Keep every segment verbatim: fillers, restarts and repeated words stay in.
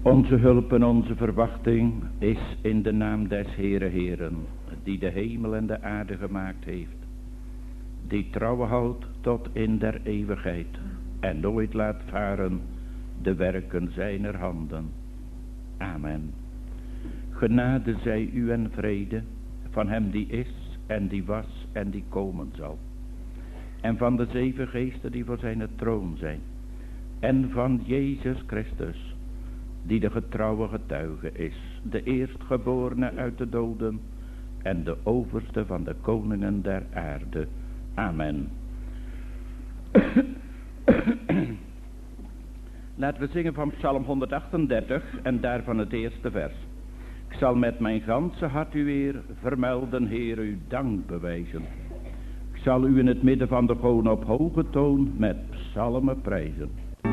Onze hulp en onze verwachting is in de naam des Heere Heeren, die de hemel en de aarde gemaakt heeft, die trouw houdt tot in der eeuwigheid en nooit laat varen de werken zijner handen. Amen. Genade zij u en vrede van hem die is en die was en die komen zal, en van de zeven geesten die voor zijn troon zijn, en van Jezus Christus, die de getrouwe getuige is, de eerstgeborene uit de doden en de overste van de koningen der aarde. Amen. Laten we zingen van Psalm honderdachtendertig en daarvan het eerste vers. Ik zal met mijn ganse hart u weer vermelden, Heer, uw dank bewijzen. Ik zal u in het midden van de gewoon op hoge toon met psalmen prijzen.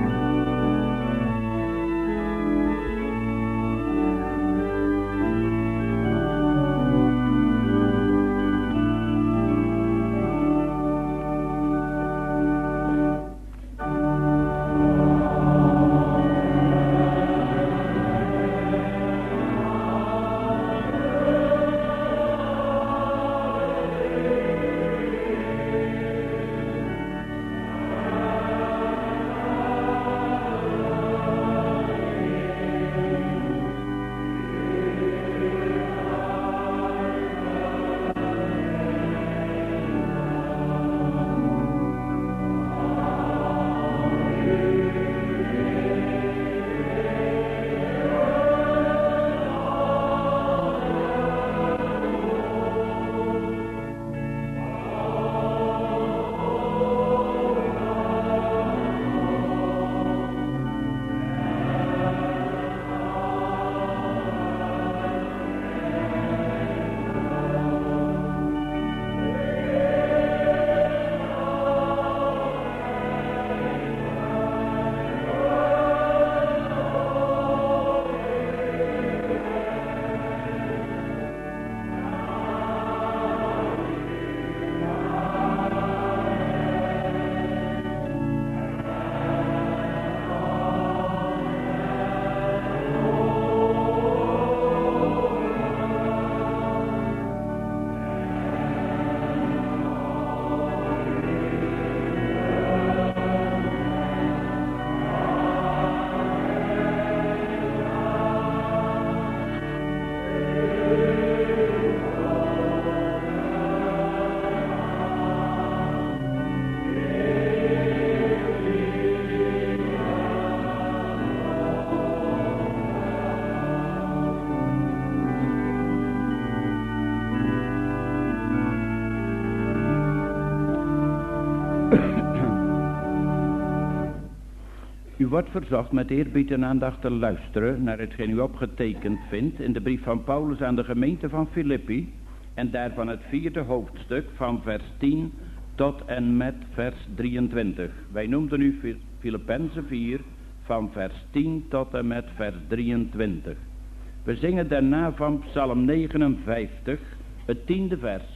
U wordt verzocht met eerbied en aandacht te luisteren naar hetgeen u opgetekend vindt in de brief van Paulus aan de gemeente van Filippi en daarvan het vierde hoofdstuk van vers tien tot en met vers drieëntwintig. Wij noemden u Filippenzen vier van vers tien tot en met vers drieëntwintig. We zingen daarna van Psalm negenenvijftig, het tiende vers.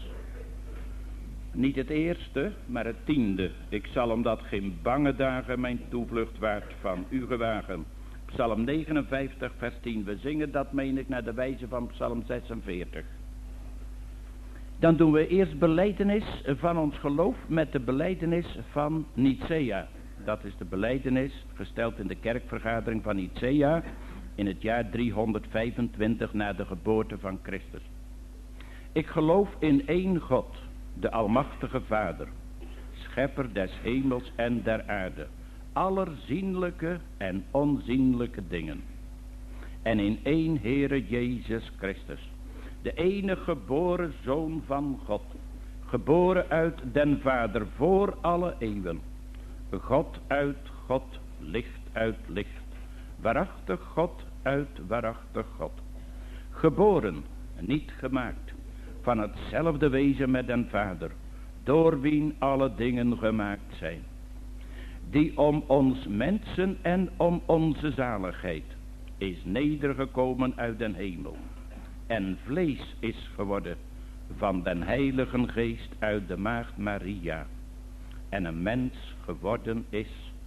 Niet het eerste, maar het tiende. Ik zal omdat geen bange dagen mijn toevlucht waard van u gewagen. Psalm negenenvijftig, vers tien. We zingen dat, meen ik, naar de wijze van Psalm zesenveertig. Dan doen we eerst belijdenis van ons geloof met de belijdenis van Nicea. Dat is de belijdenis gesteld in de kerkvergadering van Nicea in het jaar driehonderdvijfentwintig na de geboorte van Christus. Ik geloof in één God, de almachtige Vader, schepper des hemels en der aarde, aller zienlijke en onzienlijke dingen. En in één Heere Jezus Christus, de enige geboren Zoon van God, geboren uit den Vader voor alle eeuwen. God uit God, licht uit licht, waarachtig God uit waarachtig God. Geboren, niet gemaakt, van hetzelfde wezen met den Vader, door wien alle dingen gemaakt zijn. Die om ons mensen en om onze zaligheid is nedergekomen uit den hemel. En vlees is geworden van den Heiligen Geest uit de maagd Maria. En een mens geworden is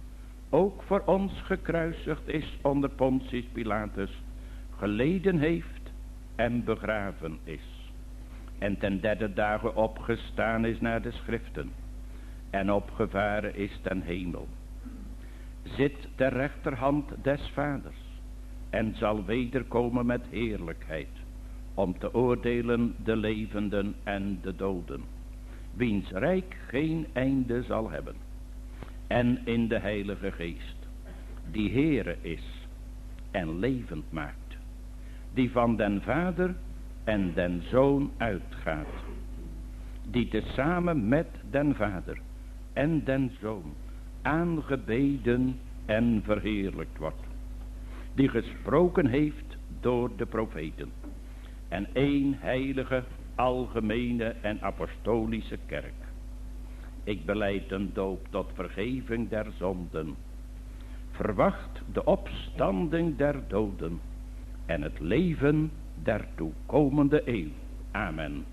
ook voor ons gekruisigd is onder Pontius Pilatus, geleden heeft en begraven is. En ten derde dagen opgestaan is naar de schriften en opgevaren is ten hemel. Zit ter rechterhand des Vaders en zal wederkomen met heerlijkheid, om te oordelen de levenden en de doden, wiens rijk geen einde zal hebben. En in de Heilige Geest, die Heere is en levend maakt, die van den Vader en den Zoon uitgaat, die tezamen met den Vader en den Zoon aangebeden en verheerlijkt wordt, die gesproken heeft door de profeten, en één heilige, algemene en apostolische kerk. Ik belijd een doop tot vergeving der zonden, verwacht de opstanding der doden en het leven der toekomende eeuw. Amen.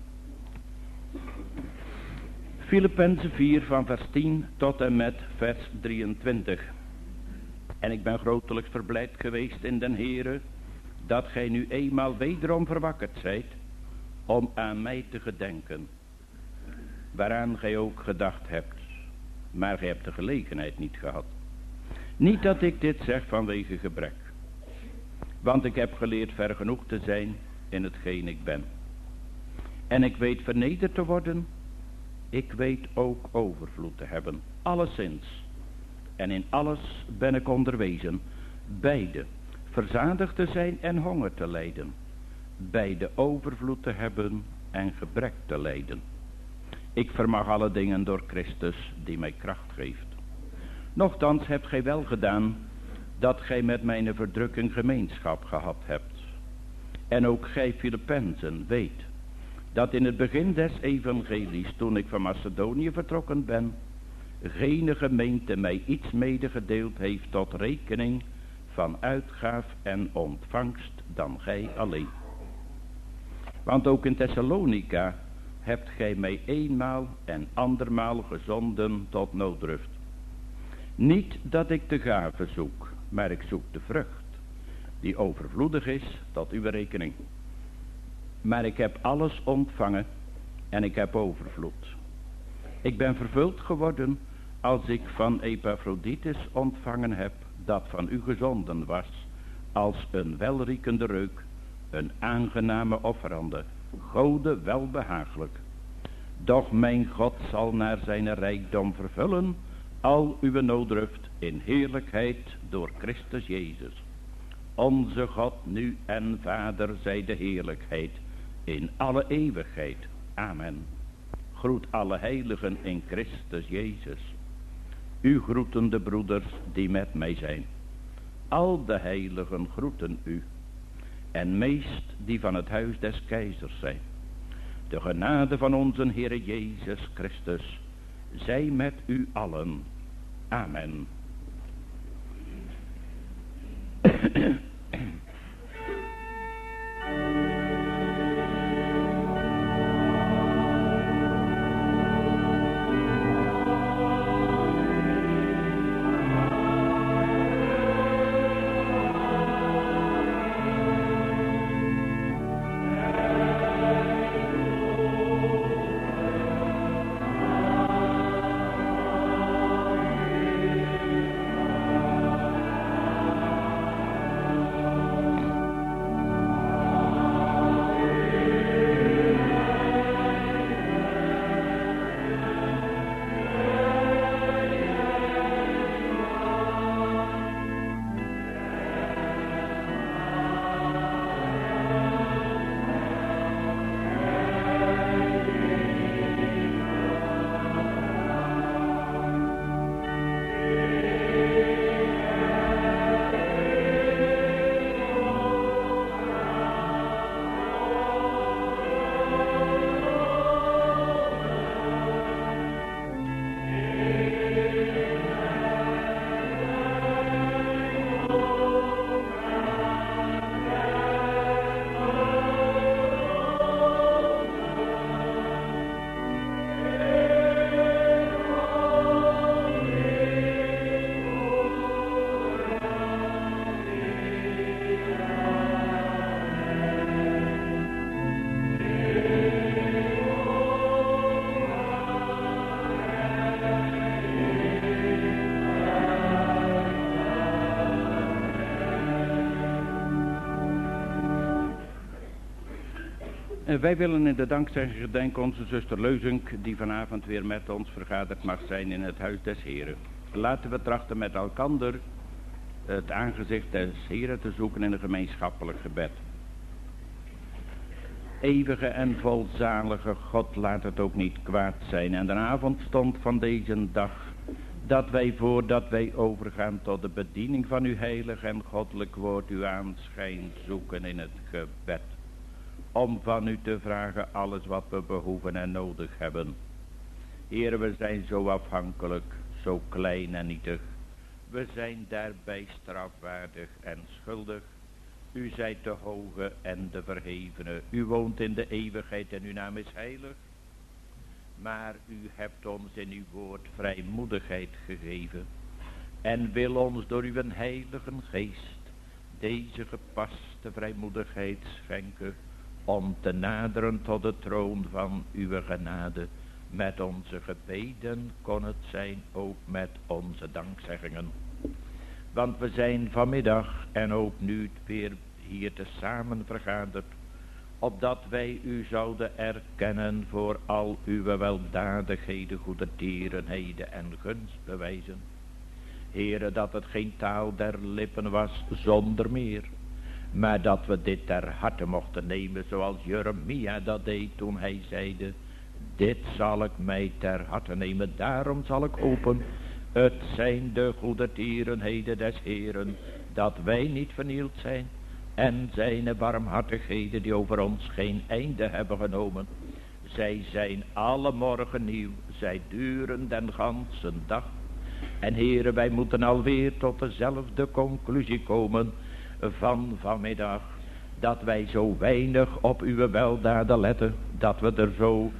Filippenzen vier van vers tien tot en met vers drieëntwintig. En ik ben grotelijks verblijd geweest in den Heere, dat gij nu eenmaal wederom verwakkerd zijt, om aan mij te gedenken, waaraan gij ook gedacht hebt, maar gij hebt de gelegenheid niet gehad. Niet dat ik dit zeg vanwege gebrek, want ik heb geleerd ver genoeg te zijn in hetgeen ik ben. En ik weet vernederd te worden, ik weet ook overvloed te hebben, alleszins. En in alles ben ik onderwezen, beide, verzadigd te zijn en honger te lijden, beide overvloed te hebben en gebrek te lijden. Ik vermag alle dingen door Christus die mij kracht geeft. Nochtans hebt gij wel gedaan dat gij met mijn verdrukking gemeenschap gehad hebt. En ook gij Filippenzen weet dat in het begin des evangelies, toen ik van Macedonië vertrokken ben, geen gemeente mij iets medegedeeld heeft tot rekening van uitgaaf en ontvangst dan gij alleen. Want ook in Thessalonica hebt gij mij eenmaal en andermaal gezonden tot nooddruft. Niet dat ik de gave zoek, maar ik zoek de vrucht, die overvloedig is tot uw rekening. Maar ik heb alles ontvangen en ik heb overvloed. Ik ben vervuld geworden als ik van Epaphroditus ontvangen heb, dat van u gezonden was, als een welriekende reuk, een aangename offerande, Gode welbehagelijk. Doch mijn God zal naar zijn rijkdom vervullen al uw nooddruft in heerlijkheid door Christus Jezus. Onze God nu en Vader zij de heerlijkheid in alle eeuwigheid. Amen. Groet alle heiligen in Christus Jezus. U groeten de broeders die met mij zijn. Al de heiligen groeten u. En meest die van het huis des keizers zijn. De genade van onze Heere Jezus Christus zij met u allen. Amen. Wij willen in de dankzegging gedenken onze zuster Leuzink, die vanavond weer met ons vergaderd mag zijn in het huis des Heren. Laten we trachten met elkander het aangezicht des Heren te zoeken in een gemeenschappelijk gebed. Eeuwige en volzalige God, laat het ook niet kwaad zijn. En de avondstond van deze dag, dat wij voordat wij overgaan tot de bediening van uw heilig en goddelijk woord, uw aanschijn zoeken in het gebed. Om van u te vragen alles wat we behoeven en nodig hebben. Heere, we zijn zo afhankelijk, zo klein en nietig. We zijn daarbij strafwaardig en schuldig. U zijt de hoge en de verhevene. U woont in de eeuwigheid en uw naam is heilig. Maar u hebt ons in uw woord vrijmoedigheid gegeven. En wil ons door uw heilige geest deze gepaste vrijmoedigheid schenken. Om te naderen tot de troon van uw genade. Met onze gebeden kon het zijn, ook met onze dankzeggingen. Want we zijn vanmiddag en ook nu weer hier tezamen vergaderd. Opdat wij u zouden erkennen voor al uw weldadigheden, goede tierenheden en gunstbewijzen. Heere, dat het geen taal der lippen was zonder meer. Maar dat we dit ter harte mochten nemen zoals Jeremia dat deed toen hij zeide. Dit zal ik mij ter harte nemen, daarom zal ik open. Het zijn de goede tierenheden des Heeren, dat wij niet vernield zijn. En zijn barmhartigheden die over ons geen einde hebben genomen. Zij zijn alle morgen nieuw, zij duren den gansen dag. En Heere, wij moeten alweer tot dezelfde conclusie komen van vanmiddag. Dat wij zo weinig op uw weldaden letten, dat we er zo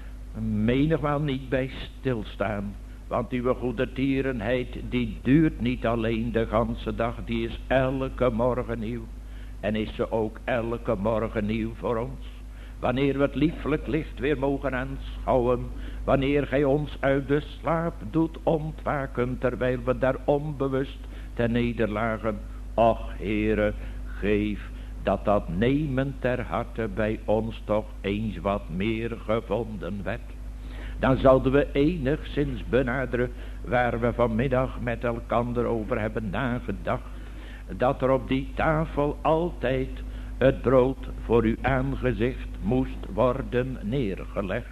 menigmaal niet bij stilstaan. Want uw goede tierenheid, die duurt niet alleen de ganse dag, die is elke morgen nieuw. En is ze ook elke morgen nieuw voor ons. Wanneer we het lieflijk licht weer mogen aanschouwen. Wanneer gij ons uit de slaap doet ontwaken, terwijl we daar onbewust ten nederlagen. Och Heere, geef dat dat nemen ter harte bij ons toch eens wat meer gevonden werd. Dan zouden we enigszins benaderen waar we vanmiddag met elkander over hebben nagedacht. Dat er op die tafel altijd het brood voor uw aangezicht moest worden neergelegd.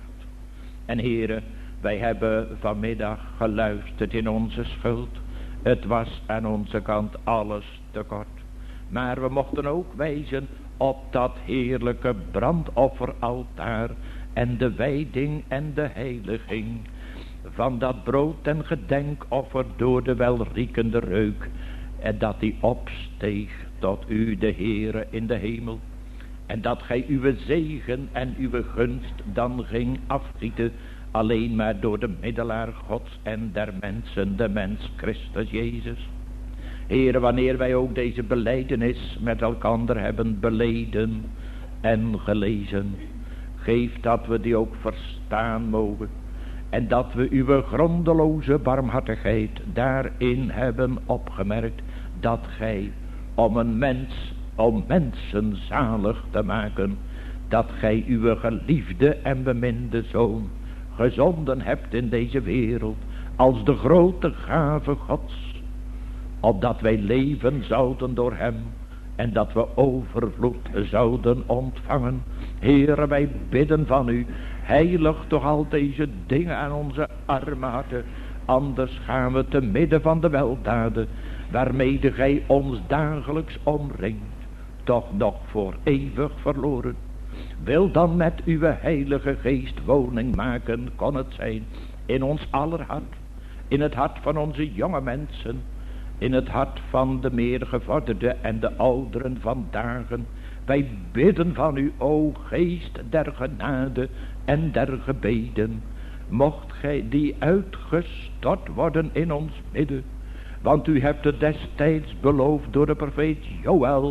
En Heere, wij hebben vanmiddag geluisterd in onze schuld. Het was aan onze kant alles tekort. Maar we mochten ook wijzen op dat heerlijke brandofferaltaar en de wijding en de heiliging van dat brood en gedenkoffer door de welriekende reuk. En dat die opsteeg tot u de Heere in de hemel. En dat gij uw zegen en uw gunst dan ging afgieten. Alleen maar door de middelaar Gods en der mensen, de mens Christus Jezus. Heere, wanneer wij ook deze belijdenis met elkander hebben beleden en gelezen. Geef dat we die ook verstaan mogen. En dat we uw grondeloze barmhartigheid daarin hebben opgemerkt. Dat gij om een mens, om mensen zalig te maken. Dat gij uw geliefde en beminde Zoon gezonden hebt in deze wereld. Als de grote gave Gods. Opdat wij leven zouden door hem. En dat we overvloed zouden ontvangen. Heere, wij bidden van u. Heilig toch al deze dingen aan onze arme harten. Anders gaan we te midden van de weldaden. Waarmede gij ons dagelijks omringt. Toch nog voor eeuwig verloren. Wil dan met uw heilige geest woning maken. Kon het zijn in ons aller hart. In het hart van onze jonge mensen. In het hart van de meer gevorderden en de ouderen van dagen. Wij bidden van u, o geest der genade en der gebeden. Mocht gij die uitgestort worden in ons midden. Want u hebt het destijds beloofd door de profeet Joël.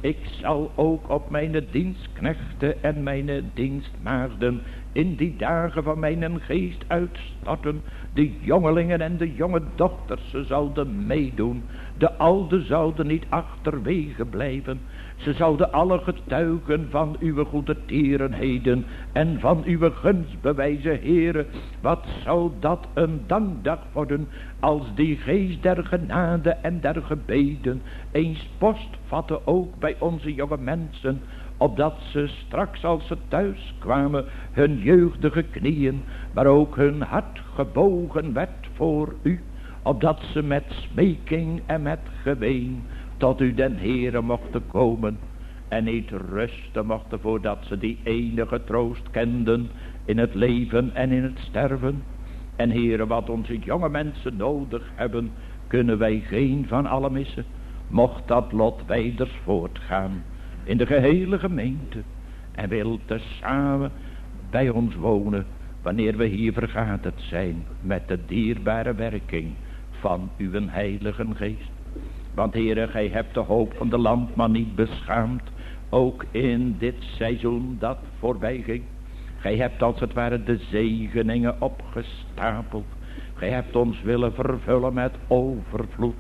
Ik zal ook op mijn dienstknechten en mijn dienstmaagden in die dagen van mijn geest uitstorten. De jongelingen en de jonge dochters, ze zouden meedoen. De oude zouden niet achterwege blijven. Ze zouden alle getuigen van uw goede tierenheden en van uw gunst bewijzen, Heere. Wat zou dat een dankdag worden, als die geest der genade en der gebeden eens post vatte ook bij onze jonge mensen, opdat ze straks als ze thuis kwamen hun jeugdige knieën, maar ook hun hart gebogen werd voor u, opdat ze met smeking en met geween tot u den Heere mochten komen en niet rusten mochten voordat ze die enige troost kenden in het leven en in het sterven. En Heere, wat onze jonge mensen nodig hebben, kunnen wij geen van alle missen. Mocht dat lot wijders voortgaan in de gehele gemeente en wil tezamen bij ons wonen wanneer we hier vergaderd zijn met de dierbare werking van uw heilige geest. Want Heere, gij hebt de hoop van de landman niet beschaamd, ook in dit seizoen dat voorbij ging. Gij hebt als het ware de zegeningen opgestapeld. Gij hebt ons willen vervullen met overvloed.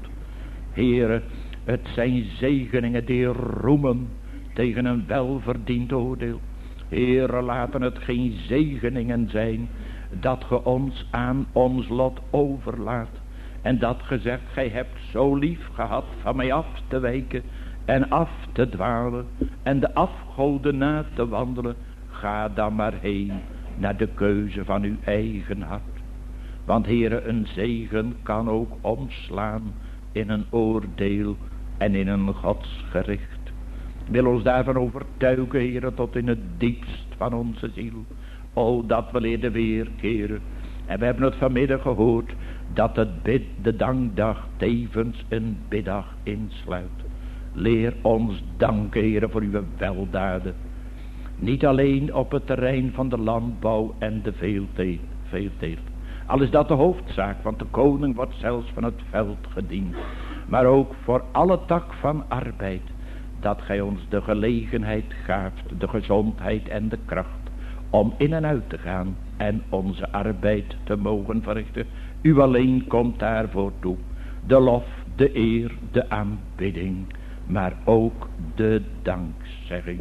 Heere, het zijn zegeningen die roemen tegen een welverdiend oordeel. Heere, laten het geen zegeningen zijn dat ge ons aan ons lot overlaat. En dat gezegd, gij hebt zo lief gehad van mij af te wijken en af te dwalen en de afgoden na te wandelen. Ga dan maar heen naar de keuze van uw eigen hart. Want Heere, een zegen kan ook omslaan in een oordeel en in een godsgericht. Wil ons daarvan overtuigen, Heere, tot in het diepst van onze ziel. O, dat we leren weerkeren. En we hebben het vanmiddag gehoord dat het bid, de dankdag tevens een biddag insluit. Leer ons danken, Heere, voor uw weldaden. Niet alleen op het terrein van de landbouw en de veeteelt. Al is dat de hoofdzaak, want de koning wordt zelfs van het veld gediend. Maar ook voor alle tak van arbeid, dat gij ons de gelegenheid gaaft, de gezondheid en de kracht, om in en uit te gaan en onze arbeid te mogen verrichten. U alleen komt daarvoor toe. De lof, de eer, de aanbidding, maar ook de dankzegging.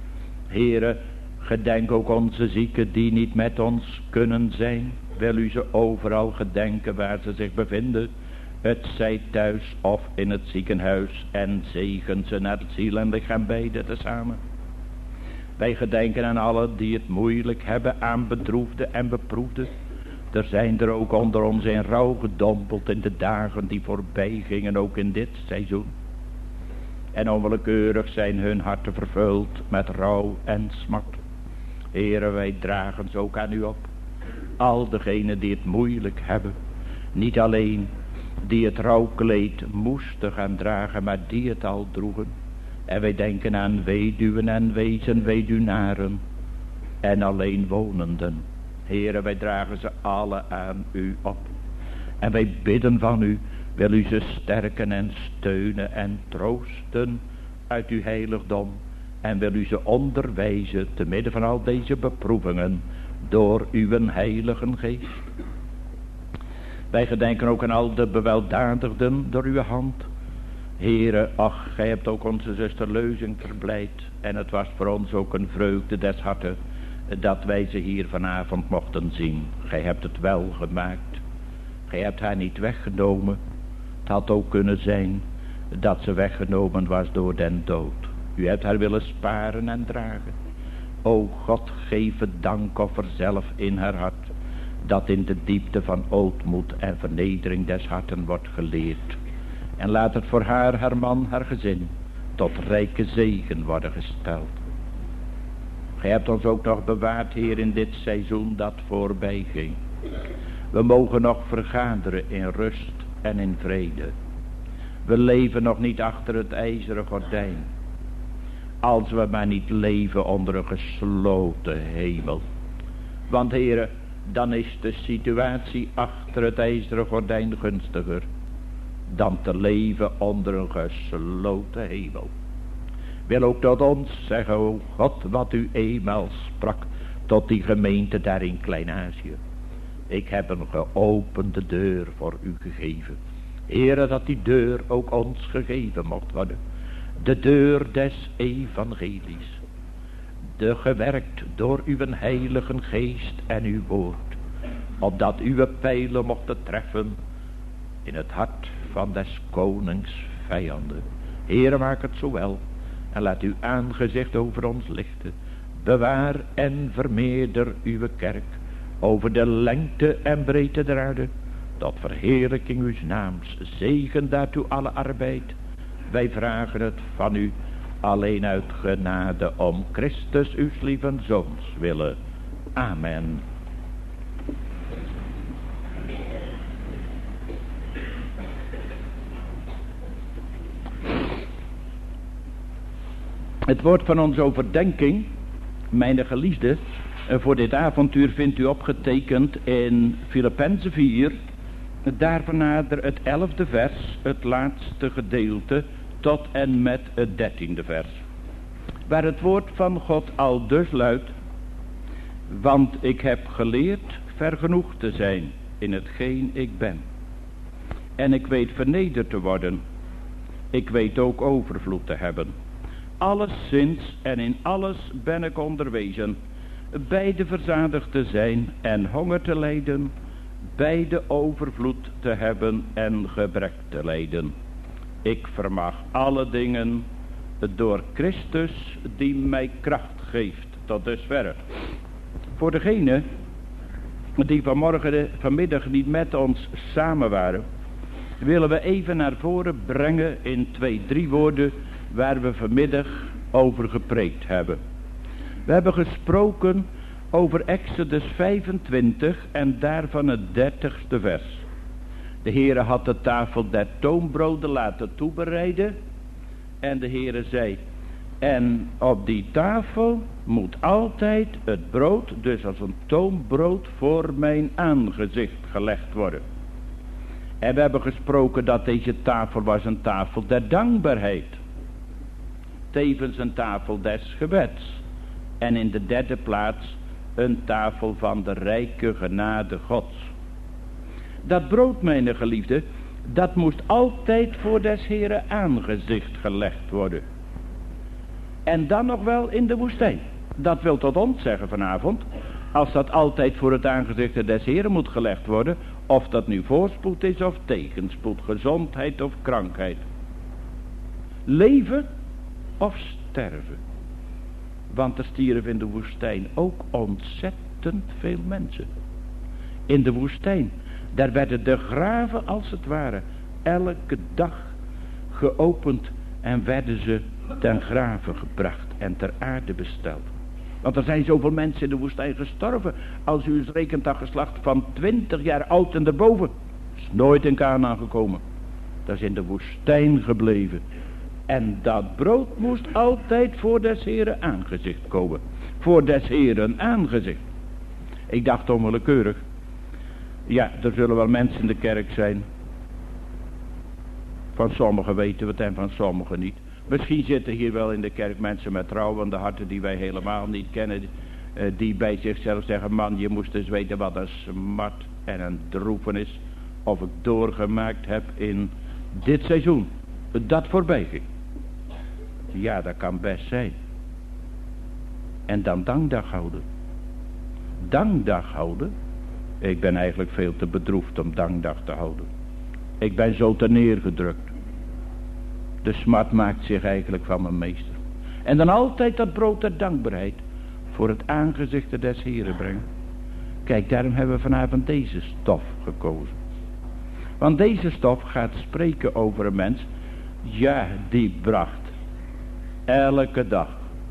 Heere, gedenk ook onze zieken die niet met ons kunnen zijn. Wil u ze overal gedenken waar ze zich bevinden. Het zij thuis of in het ziekenhuis. En zegen ze naar ziel en lichaam beide tezamen. Wij gedenken aan allen die het moeilijk hebben, aan bedroefden en beproefden. Er zijn er ook onder ons in rouw gedompeld in de dagen die voorbij gingen, ook in dit seizoen. En onwillekeurig zijn hun harten vervuld met rouw en smart. Heere, wij dragen ze ook aan u op. Al degenen die het moeilijk hebben. Niet alleen die het rouwkleed moesten gaan dragen, maar die het al droegen. En wij denken aan weduwen en wezen weduwnaren en alleenwonenden. Heere, wij dragen ze alle aan u op. En wij bidden van u, wil u ze sterken en steunen en troosten uit uw heiligdom. En wil u ze onderwijzen te midden van al deze beproevingen door uw heilige geest. Wij gedenken ook aan al de beweldadigden door uw hand. Heere, ach, gij hebt ook onze zuster Leuzing verblijd. En het was voor ons ook een vreugde des harten dat wij ze hier vanavond mochten zien. Gij hebt het wel gemaakt. Gij hebt haar niet weggenomen. Het had ook kunnen zijn dat ze weggenomen was door den dood. U hebt haar willen sparen en dragen. O God, geef het dankoffer zelf in haar hart, dat in de diepte van ootmoed en vernedering des harten wordt geleerd. En laat het voor haar, haar man, haar gezin tot rijke zegen worden gesteld. Gij hebt ons ook nog bewaard, Heer, in dit seizoen dat voorbij ging. We mogen nog vergaderen in rust en in vrede. We leven nog niet achter het ijzeren gordijn. Als we maar niet leven onder een gesloten hemel. Want, Heere, dan is de situatie achter het ijzeren gordijn gunstiger dan te leven onder een gesloten hemel. wil ook tot ons zeggen, o God, wat u eenmaal sprak tot die gemeente daar in Klein-Azië. Ik heb een geopende deur voor u gegeven. Heere, dat die deur ook ons gegeven mocht worden. De deur des evangelies. De gewerkt door uw heilige geest en uw woord. Opdat uw pijlen mochten treffen in het hart van des konings vijanden. Heere, maak het zo wel. En laat uw aangezicht over ons lichten. Bewaar en vermeerder uw kerk over de lengte en breedte der aarde, tot verheerlijking uws naams. Zegen daartoe alle arbeid. Wij vragen het van u alleen uit genade om Christus uw lieve zoons willen. Amen. Het woord van onze overdenking, mijn geliefde, voor dit avontuur vindt u opgetekend in Filippenzen vier, daarvan nader het elfde vers, het laatste gedeelte, tot en met het dertiende vers. Waar het woord van God al dus luidt, want ik heb geleerd vergenoegd te zijn in hetgeen ik ben. En ik weet vernederd te worden, ik weet ook overvloed te hebben. Alleszins en in alles ben ik onderwezen, beide verzadigd te zijn en honger te lijden, beide overvloed te hebben en gebrek te lijden. Ik vermag alle dingen door Christus die mij kracht geeft. Tot dusverre. Voor degenen die vanmorgen, vanmiddag niet met ons samen waren, willen we even naar voren brengen in twee, drie woorden waar we vanmiddag over gepreekt hebben. We hebben gesproken over Exodus vijfentwintig en daarvan het dertigste vers. De Heere had de tafel der toonbroden laten toebereiden. En de Heere zei, en op die tafel moet altijd het brood, dus als een toonbrood, voor mijn aangezicht gelegd worden. En we hebben gesproken dat deze tafel was een tafel der dankbaarheid. Tevens een tafel des gebeds. En in de derde plaats een tafel van de rijke genade Gods. Dat brood, mijn geliefde, dat moest altijd voor des Heeren aangezicht gelegd worden. En dan nog wel in de woestijn. Dat wil tot ons zeggen vanavond, als dat altijd voor het aangezicht des Heeren moet gelegd worden, of dat nu voorspoed is of tegenspoed, gezondheid of krankheid. Leven of sterven. Want er stierven in de woestijn ook ontzettend veel mensen. In de woestijn, daar werden de graven als het ware elke dag geopend en werden ze ten graven gebracht en ter aarde besteld. Want er zijn zoveel mensen in de woestijn gestorven. Als u eens rekent dat geslacht van twintig jaar oud en daarboven, is nooit in Kanaan gekomen. Dat is in de woestijn gebleven. En dat brood moest altijd voor des Heeren aangezicht komen. Voor des Heeren aangezicht. Ik dacht onwillekeurig. Ja, er zullen wel mensen in de kerk zijn. Van sommigen weten we het en van sommigen niet. Misschien zitten hier wel in de kerk mensen met trouwende harten die wij helemaal niet kennen. Die bij zichzelf zeggen, man, je moest eens weten wat een smart en een droefenis of ik doorgemaakt heb in dit seizoen. Dat voorbij ging. Ja, dat kan best zijn. En dan dankdag houden. Dankdag houden. Ik ben eigenlijk veel te bedroefd om dankdag te houden. Ik ben zo te neergedrukt. De smart maakt zich eigenlijk van mijn meester. En dan altijd dat brood der dankbaarheid voor het aangezicht des Heren brengen. Kijk, daarom hebben we vanavond deze stof gekozen. Want deze stof gaat spreken over een mens. Ja, die bracht elke dag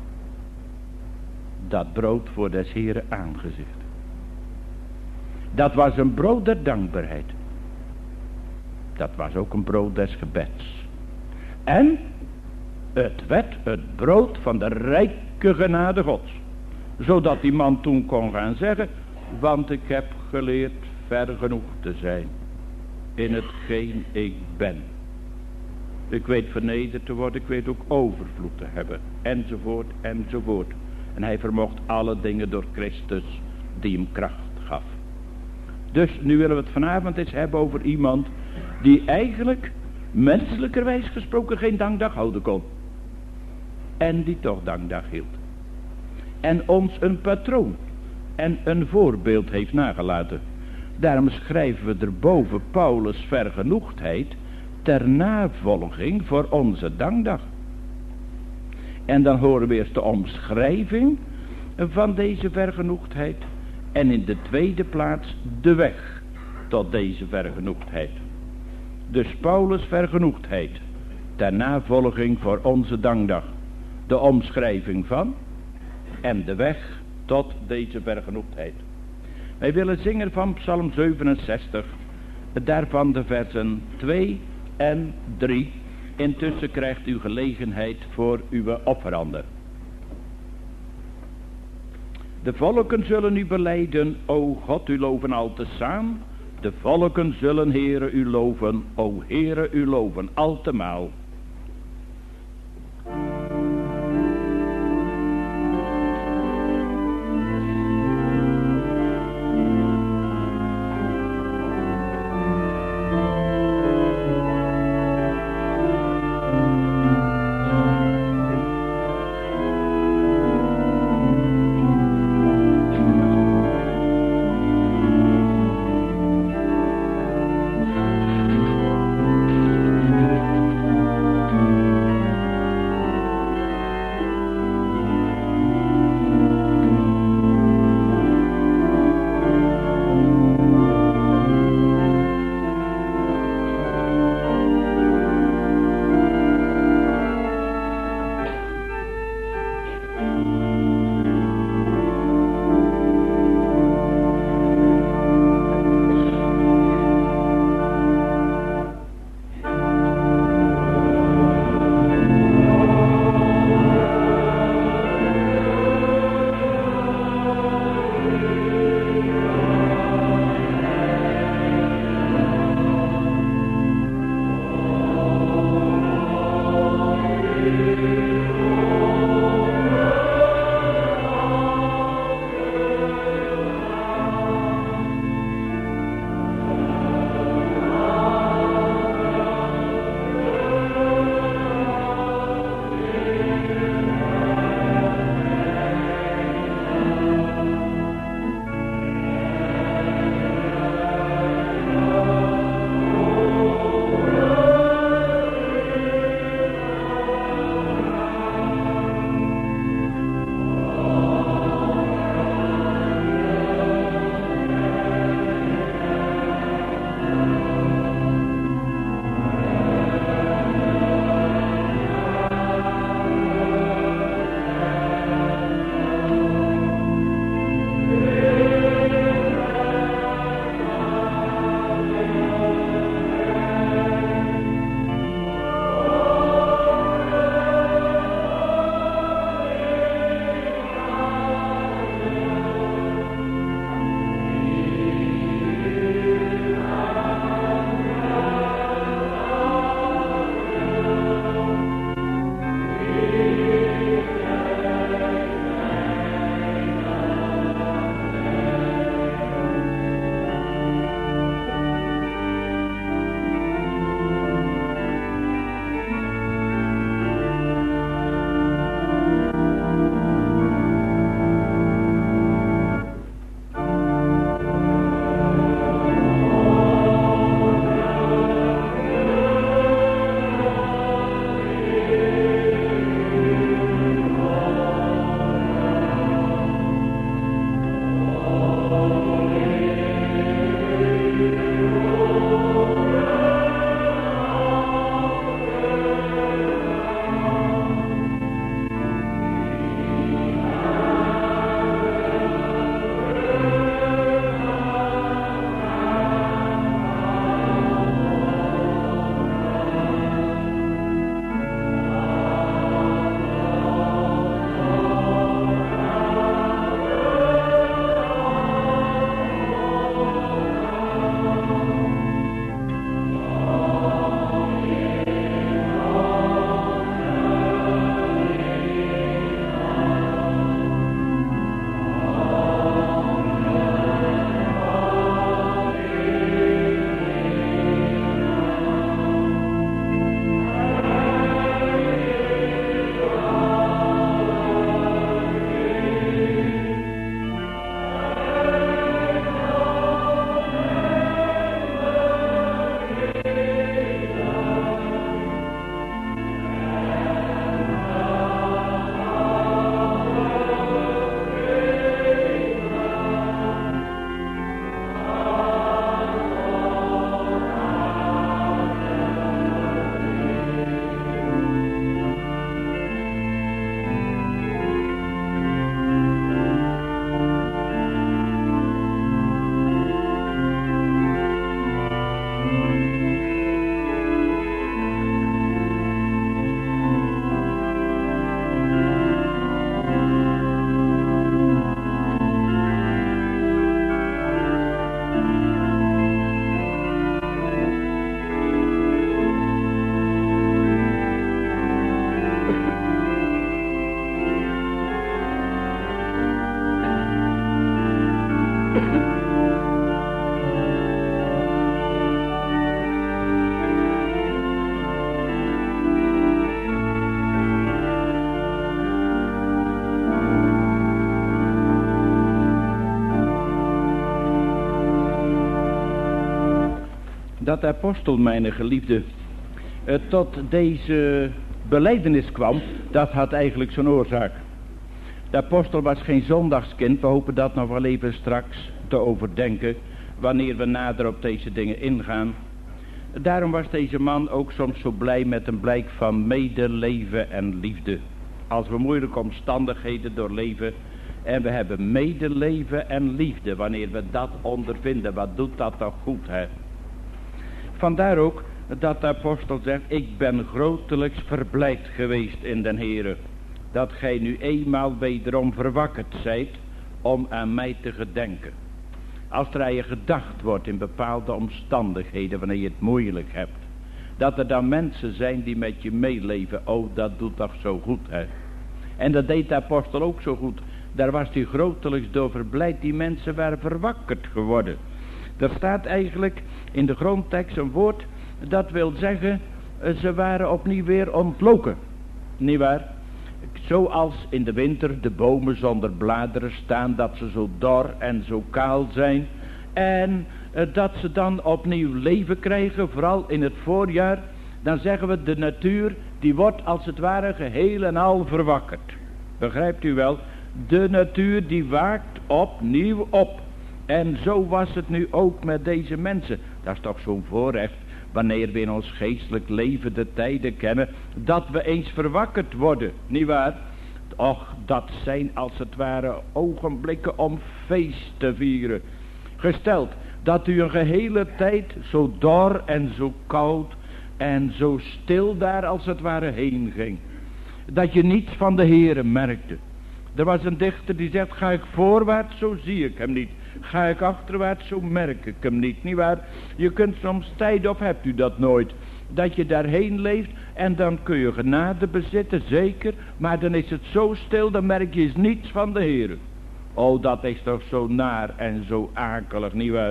dat brood voor des Heren aangezicht. Dat was een brood der dankbaarheid. Dat was ook een brood des gebeds. En het werd het brood van de rijke genade Gods. Zodat die man toen kon gaan zeggen, want ik heb geleerd vergenoegd te zijn in hetgeen ik ben. Ik weet vernederd te worden, ik weet ook overvloed te hebben. Enzovoort, enzovoort. En hij vermocht alle dingen door Christus die hem kracht gaf. Dus nu willen we het vanavond eens hebben over iemand die eigenlijk menselijkerwijs gesproken geen dankdag houden kon. En die toch dankdag hield. En ons een patroon en een voorbeeld heeft nagelaten. Daarom schrijven we erboven Paulus' vergenoegdheid ter navolging voor onze dankdag. En dan horen we eerst de omschrijving van deze vergenoegdheid. En in de tweede plaats de weg tot deze vergenoegdheid. Dus Paulus' vergenoegdheid ter navolging voor onze dankdag. De omschrijving van en de weg tot deze vergenoegdheid. Wij willen zingen van Psalm zevenenzestig, daarvan de versen twee en drie. Intussen krijgt u gelegenheid voor uw offeranden. De volken zullen u belijden, o God, u loven al tezaam. De volken zullen Heere u loven, o Heere u loven altemaal. dat de apostel, mijn geliefde, tot deze belijdenis kwam, dat had eigenlijk zijn oorzaak. De apostel was geen zondagskind, we hopen dat nog wel even straks te overdenken, wanneer we nader op deze dingen ingaan. Daarom was deze man ook soms zo blij met een blijk van medeleven en liefde. Als we moeilijke omstandigheden doorleven en we hebben medeleven en liefde, wanneer we dat ondervinden, wat doet dat toch goed, hè? Vandaar ook dat de apostel zegt, ik ben grotelijks verblijd geweest in den Heere, dat gij nu eenmaal wederom verwakkerd zijt om aan mij te gedenken. Als er aan je gedacht wordt in bepaalde omstandigheden, wanneer je het moeilijk hebt, dat er dan mensen zijn die met je meeleven, oh dat doet toch zo goed, hè. En dat deed de apostel ook zo goed. Daar was hij grotelijks door verblijd, die mensen waren verwakkerd geworden. Er staat eigenlijk in de grondtekst een woord, dat wil zeggen, ze waren opnieuw weer ontloken. Niet waar? Zoals in de winter de bomen zonder bladeren staan, dat ze zo dor en zo kaal zijn. En uh, dat ze dan opnieuw leven krijgen, vooral in het voorjaar. Dan zeggen we, de natuur, die wordt als het ware geheel en al verwakkerd. Begrijpt u wel? De natuur die waakt opnieuw op. En zo was het nu ook met deze mensen. Dat is toch zo'n voorrecht, wanneer we in ons geestelijk leven de tijden kennen, dat we eens verwakkerd worden, nietwaar? Och, dat zijn als het ware ogenblikken om feest te vieren. Gesteld dat u een gehele tijd zo dor en zo koud en zo stil daar als het ware heen ging. Dat je niets van de Heere merkte. Er was een dichter die zegt, ga ik voorwaarts, zo zie ik hem niet. Ga ik achterwaarts, zo merk ik hem niet, nietwaar? Je kunt soms tijden, of hebt u dat nooit, dat je daarheen leeft en dan kun je genade bezitten, zeker, maar dan is het zo stil, dan merk je eens niets van de Heere. Oh, dat is toch zo naar en zo akelig, nietwaar?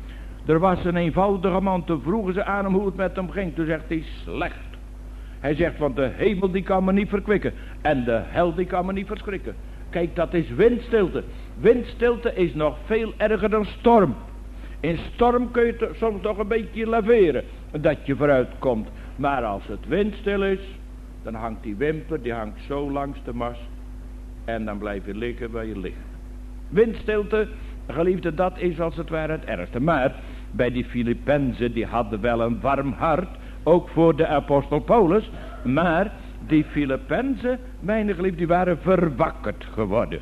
Er was een eenvoudige man, toen vroegen ze aan hem hoe het met hem ging, toen zegt hij, slecht. Hij zegt, want de hemel die kan me niet verkwikken en de hel die kan me niet verschrikken. Kijk, dat is windstilte. Windstilte is nog veel erger dan storm. In storm kun je soms nog een beetje laveren, dat je vooruit komt. Maar als het windstil is, dan hangt die wimper, die hangt zo langs de mast. En dan blijf je liggen waar je ligt. Windstilte, geliefde, dat is als het ware het ergste. Maar bij die Filippenzen, die hadden wel een warm hart, ook voor de apostel Paulus. Maar die Filippenzen, mijn geliefde, die waren verwakkerd geworden.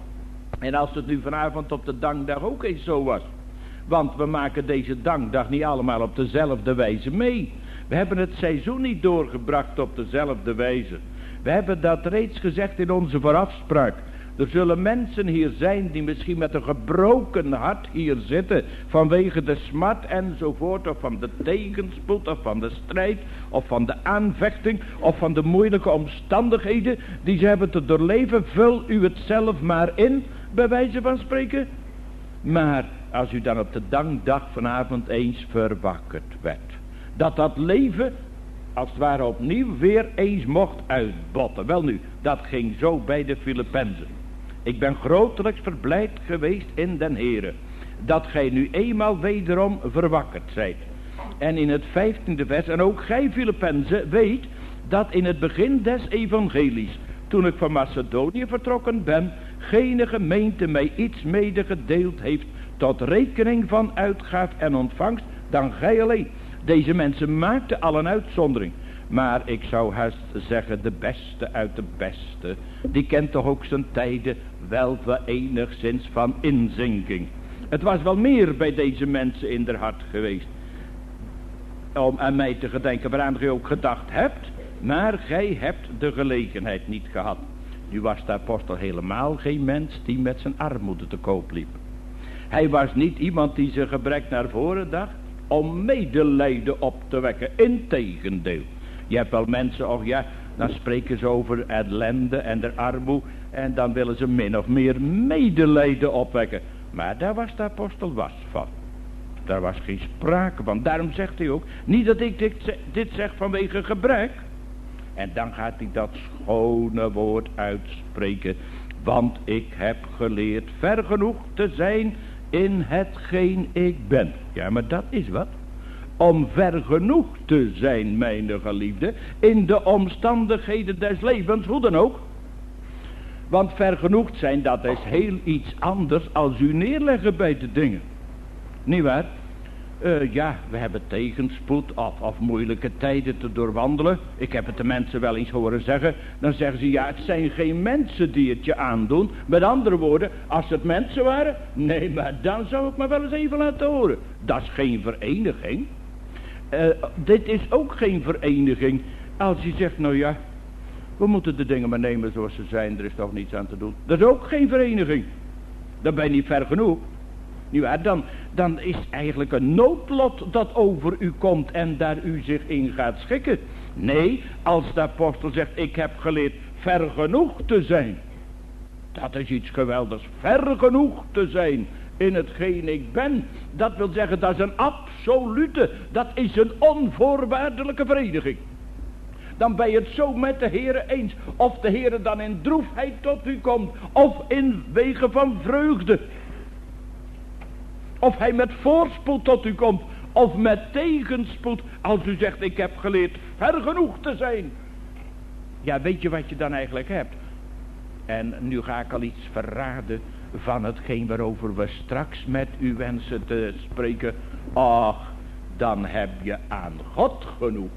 En als het nu vanavond op de dankdag ook eens zo was. Want we maken deze dankdag niet allemaal op dezelfde wijze mee. We hebben het seizoen niet doorgebracht op dezelfde wijze. We hebben dat reeds gezegd in onze voorafspraak. Er zullen mensen hier zijn die misschien met een gebroken hart hier zitten. Vanwege de smart enzovoort. Of van de tegenspoed. Of van de strijd. Of van de aanvechting. Of van de moeilijke omstandigheden die ze hebben te doorleven. Vul u het zelf maar in. Bij wijze van spreken. Maar als u dan op de dankdag vanavond eens verwakkerd werd. Dat dat leven als het ware opnieuw weer eens mocht uitbotten. Wel nu, dat ging zo bij de Filippenzen. Ik ben grotelijks verblijd geweest in den Heere, dat gij nu eenmaal wederom verwakkerd zijt. En in het vijftiende vers, en ook gij Filippenzen weet, dat in het begin des evangelies, toen ik van Macedonië vertrokken ben, geen gemeente mij iets medegedeeld heeft tot rekening van uitgaaf en ontvangst dan gij alleen. Deze mensen maakten al een uitzondering. Maar ik zou haast zeggen, de beste uit de beste, die kent toch ook zijn tijden wel enigszins van inzinking. Het was wel meer bij deze mensen in der hart geweest om aan mij te gedenken, waaraan gij ook gedacht hebt, maar gij hebt de gelegenheid niet gehad. Nu was de apostel helemaal geen mens die met zijn armoede te koop liep. Hij was niet iemand die zijn gebrek naar voren dacht om medelijden op te wekken. Integendeel. Je hebt wel mensen, oh ja, dan spreken ze over ellende en de armoede en dan willen ze min of meer medelijden opwekken. Maar daar was de apostel was van. Daar was geen sprake van. Daarom zegt hij ook, niet dat ik dit, dit zeg vanwege gebrek. En dan gaat hij dat schone woord uitspreken. Want ik heb geleerd ver genoeg te zijn in hetgeen ik ben. Ja, maar dat is wat. om vergenoegd te zijn, mijn geliefde, in de omstandigheden des levens, hoe dan ook. Want vergenoegd zijn, dat is heel iets anders als u neerleggen bij de dingen. Niet waar? Uh, ja, we hebben tegenspoed of, of moeilijke tijden te doorwandelen. Ik heb het de mensen wel eens horen zeggen. Dan zeggen ze, ja, het zijn geen mensen die het je aandoen. Met andere woorden, als het mensen waren, nee, maar dan zou ik me wel eens even laten horen. Dat is geen vereniging. Uh, dit is ook geen vereniging. Als je zegt, nou ja, we moeten de dingen maar nemen zoals ze zijn, er is toch niets aan te doen. Dat is ook geen vereniging. Dan ben je niet ver genoeg. Ja, dan, dan is eigenlijk een noodlot dat over u komt en daar u zich in gaat schikken. Nee, als de apostel zegt, ik heb geleerd vergenoegd te zijn. Dat is iets geweldigs, vergenoegd te zijn in hetgeen ik ben. Dat wil zeggen, dat is een absolute, dat is een onvoorwaardelijke vereniging. Dan ben je het zo met de Heere eens. Of de Heere dan in droefheid tot u komt, of in wegen van vreugde. Of hij met voorspoed tot u komt, of met tegenspoed, als u zegt, ik heb geleerd vergenoegd te zijn. Ja, weet je wat je dan eigenlijk hebt? En nu ga ik al iets verraden van hetgeen waarover we straks met u wensen te spreken. Ach, dan heb je aan God genoeg.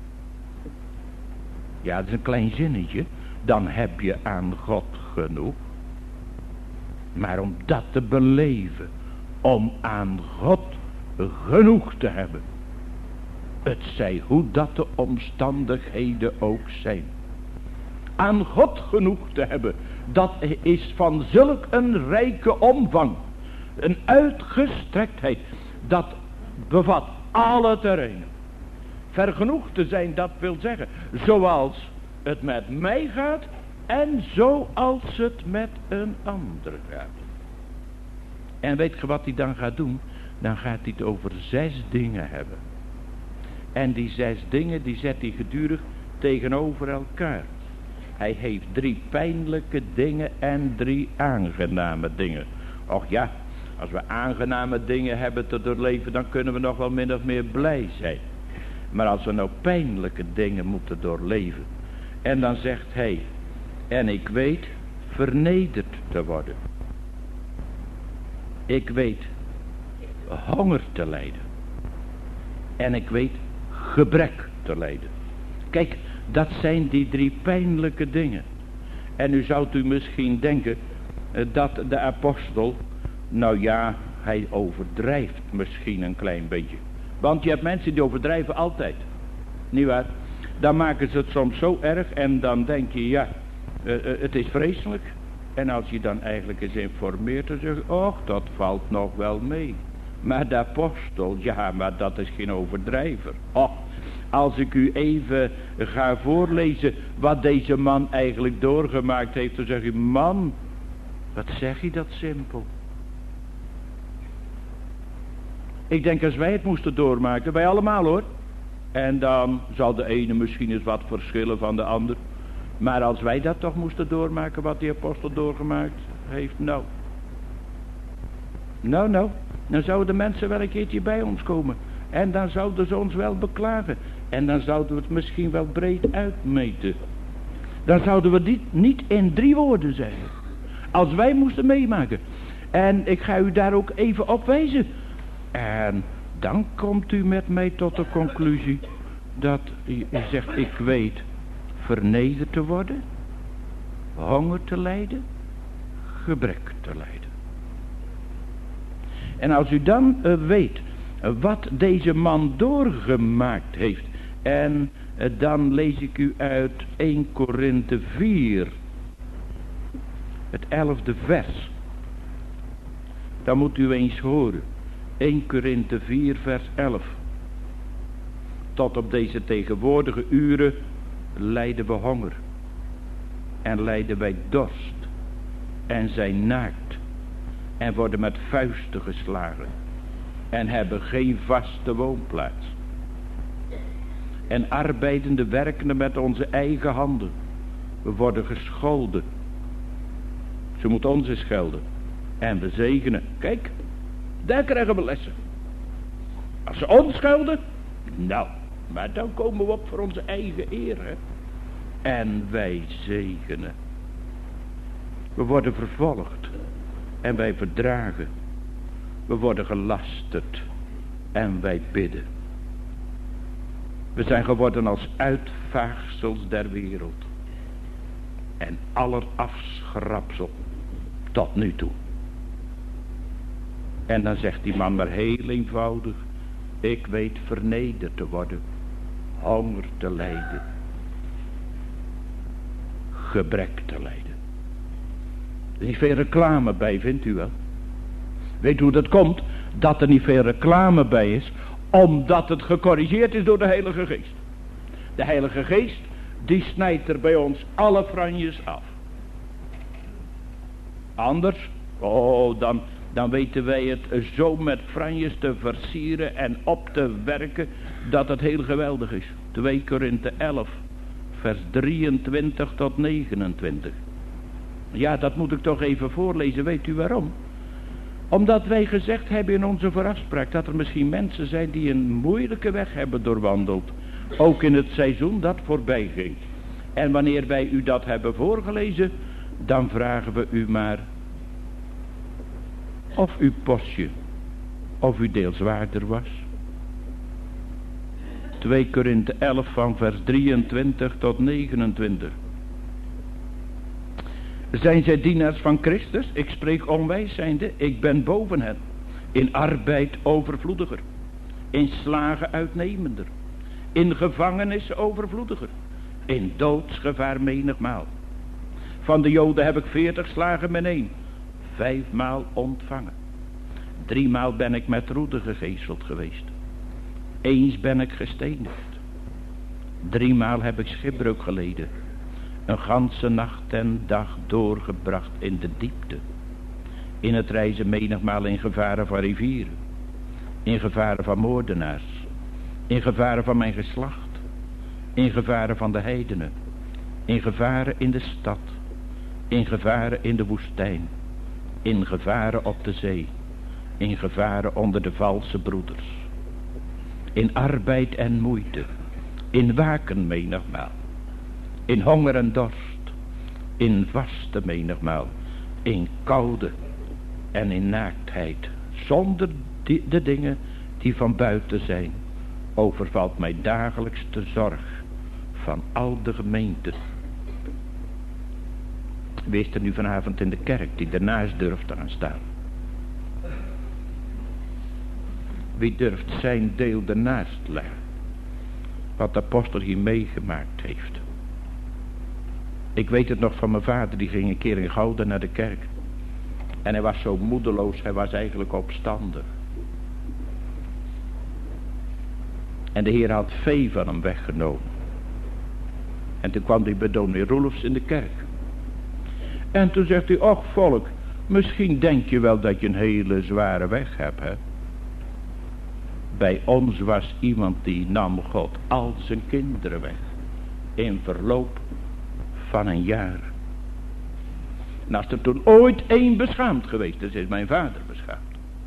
Ja, dat is een klein zinnetje. Dan heb je aan God genoeg. Maar om dat te beleven, om aan God genoeg te hebben, het zij hoe dat de omstandigheden ook zijn, aan God genoeg te hebben, dat is van zulk een rijke omvang, een uitgestrektheid, dat bevat alle terreinen. Vergenoegd te zijn, dat wil zeggen, zoals het met mij gaat en zoals het met een ander gaat. En weet je wat hij dan gaat doen? Dan gaat hij het over zes dingen hebben. En die zes dingen, die zet hij gedurig tegenover elkaar. Hij heeft drie pijnlijke dingen en drie aangename dingen. Och ja, als we aangename dingen hebben te doorleven, dan kunnen we nog wel min of meer blij zijn. Maar als we nou pijnlijke dingen moeten doorleven, en dan zegt hij, en ik weet vernederd te worden. Ik weet honger te lijden. En ik weet gebrek te lijden. Kijk, dat zijn die drie pijnlijke dingen. En nu zou u misschien denken dat de apostel, nou ja, hij overdrijft misschien een klein beetje. Want je hebt mensen die overdrijven altijd. Niet waar? Dan maken ze het soms zo erg en dan denk je, ja, uh, uh, het is vreselijk. En als je dan eigenlijk eens informeert, dan zeg je, och, dat valt nog wel mee. Maar de apostel, ja, maar dat is geen overdrijver. Och, als ik u even ga voorlezen wat deze man eigenlijk doorgemaakt heeft, dan zeg je, man, wat zeg je dat simpel. Ik denk als wij het moesten doormaken, wij allemaal hoor. En dan zal de ene misschien eens wat verschillen van de ander. Maar als wij dat toch moesten doormaken wat die apostel doorgemaakt heeft, nou. Nou, nou, dan zouden de mensen wel een keertje bij ons komen. En dan zouden ze ons wel beklagen. En dan zouden we het misschien wel breed uitmeten. Dan zouden we dit niet in drie woorden zeggen. Als wij moesten meemaken. En ik ga u daar ook even op wijzen. En dan komt u met mij tot de conclusie dat u zegt, ik weet vernederd te worden, honger te lijden, gebrek te lijden. En als u dan uh, weet uh, wat deze man doorgemaakt heeft, en uh, dan lees ik u uit Eerste Korinthe vier, het elfde vers. Dan moet u eens horen. Eerste Korinthe vier vers elf. Tot op deze tegenwoordige uren lijden we honger. En lijden wij dorst. En zijn naakt. En worden met vuisten geslagen. En hebben geen vaste woonplaats. En arbeidende werkende met onze eigen handen. We worden gescholden. Ze moeten ons eens schelden. En we zegenen. Kijk. Daar krijgen we lessen. Als ze ons schelden, Nou, maar dan komen we op voor onze eigen eer, hè? En wij zegenen. We worden vervolgd. En wij verdragen. We worden gelasterd. En wij bidden. We zijn geworden als uitvaagsels der wereld. En aller afschrapsel. Tot nu toe. En dan zegt die man maar heel eenvoudig. Ik weet vernederd te worden. Honger te lijden. Gebrek te lijden. Er is niet veel reclame bij, vindt u wel. Weet u hoe dat komt? Dat er niet veel reclame bij is. Omdat het gecorrigeerd is door de Heilige Geest. De Heilige Geest, die snijdt er bij ons alle franjes af. Anders, oh, dan, dan weten wij het zo met franjes te versieren en op te werken, dat het heel geweldig is. twee Korinthe elf, vers drieëntwintig tot negenentwintig. Ja, dat moet ik toch even voorlezen, weet u waarom? Omdat wij gezegd hebben in onze voorafspraak dat er misschien mensen zijn die een moeilijke weg hebben doorwandeld. Ook in het seizoen dat voorbij ging. En wanneer wij u dat hebben voorgelezen, dan vragen we u maar of uw postje, of uw deel zwaarder was. twee Korinthe elf van vers drieëntwintig tot negenentwintig. Zijn zij dienaars van Christus? Ik spreek onwijs zijnde, ik ben boven hen. In arbeid overvloediger. In slagen uitnemender. In gevangenis overvloediger. In doodsgevaar menigmaal. Van de Joden heb ik veertig slagen met één. Vijfmaal ontvangen. Driemaal ben ik met roeden gegezeld geweest. Eens ben ik gestenigd. Driemaal heb ik schipbreuk geleden. Een ganse nacht en dag doorgebracht in de diepte. In het reizen menigmaal in gevaren van rivieren. In gevaren van moordenaars. In gevaren van mijn geslacht. In gevaren van de heidenen. In gevaren in de stad. In gevaren in de woestijn. In gevaren op de zee. In gevaren onder de valse broeders. In arbeid en moeite. In waken menigmaal. In honger en dorst. In vaste menigmaal. In koude en in naaktheid. Zonder die, de dingen die van buiten zijn. Overvalt mij dagelijks de zorg van al de gemeenten. Wees er nu vanavond in de kerk die ernaast durft te gaan staan. Wie durft zijn deel ernaast leggen. Wat de apostel hier meegemaakt heeft. Ik weet het nog van mijn vader, die ging een keer in Gouda naar de kerk. En hij was zo moedeloos, hij was eigenlijk opstandig. En de Heer had vee van hem weggenomen. En toen kwam hij bij dominee Roelofs in de kerk. En toen zegt hij, och volk, misschien denk je wel dat je een hele zware weg hebt, hè. Bij ons was iemand die nam God al zijn kinderen weg. In verloop van een jaar. En als er toen ooit één beschaamd geweest is, is mijn vader beschaamd.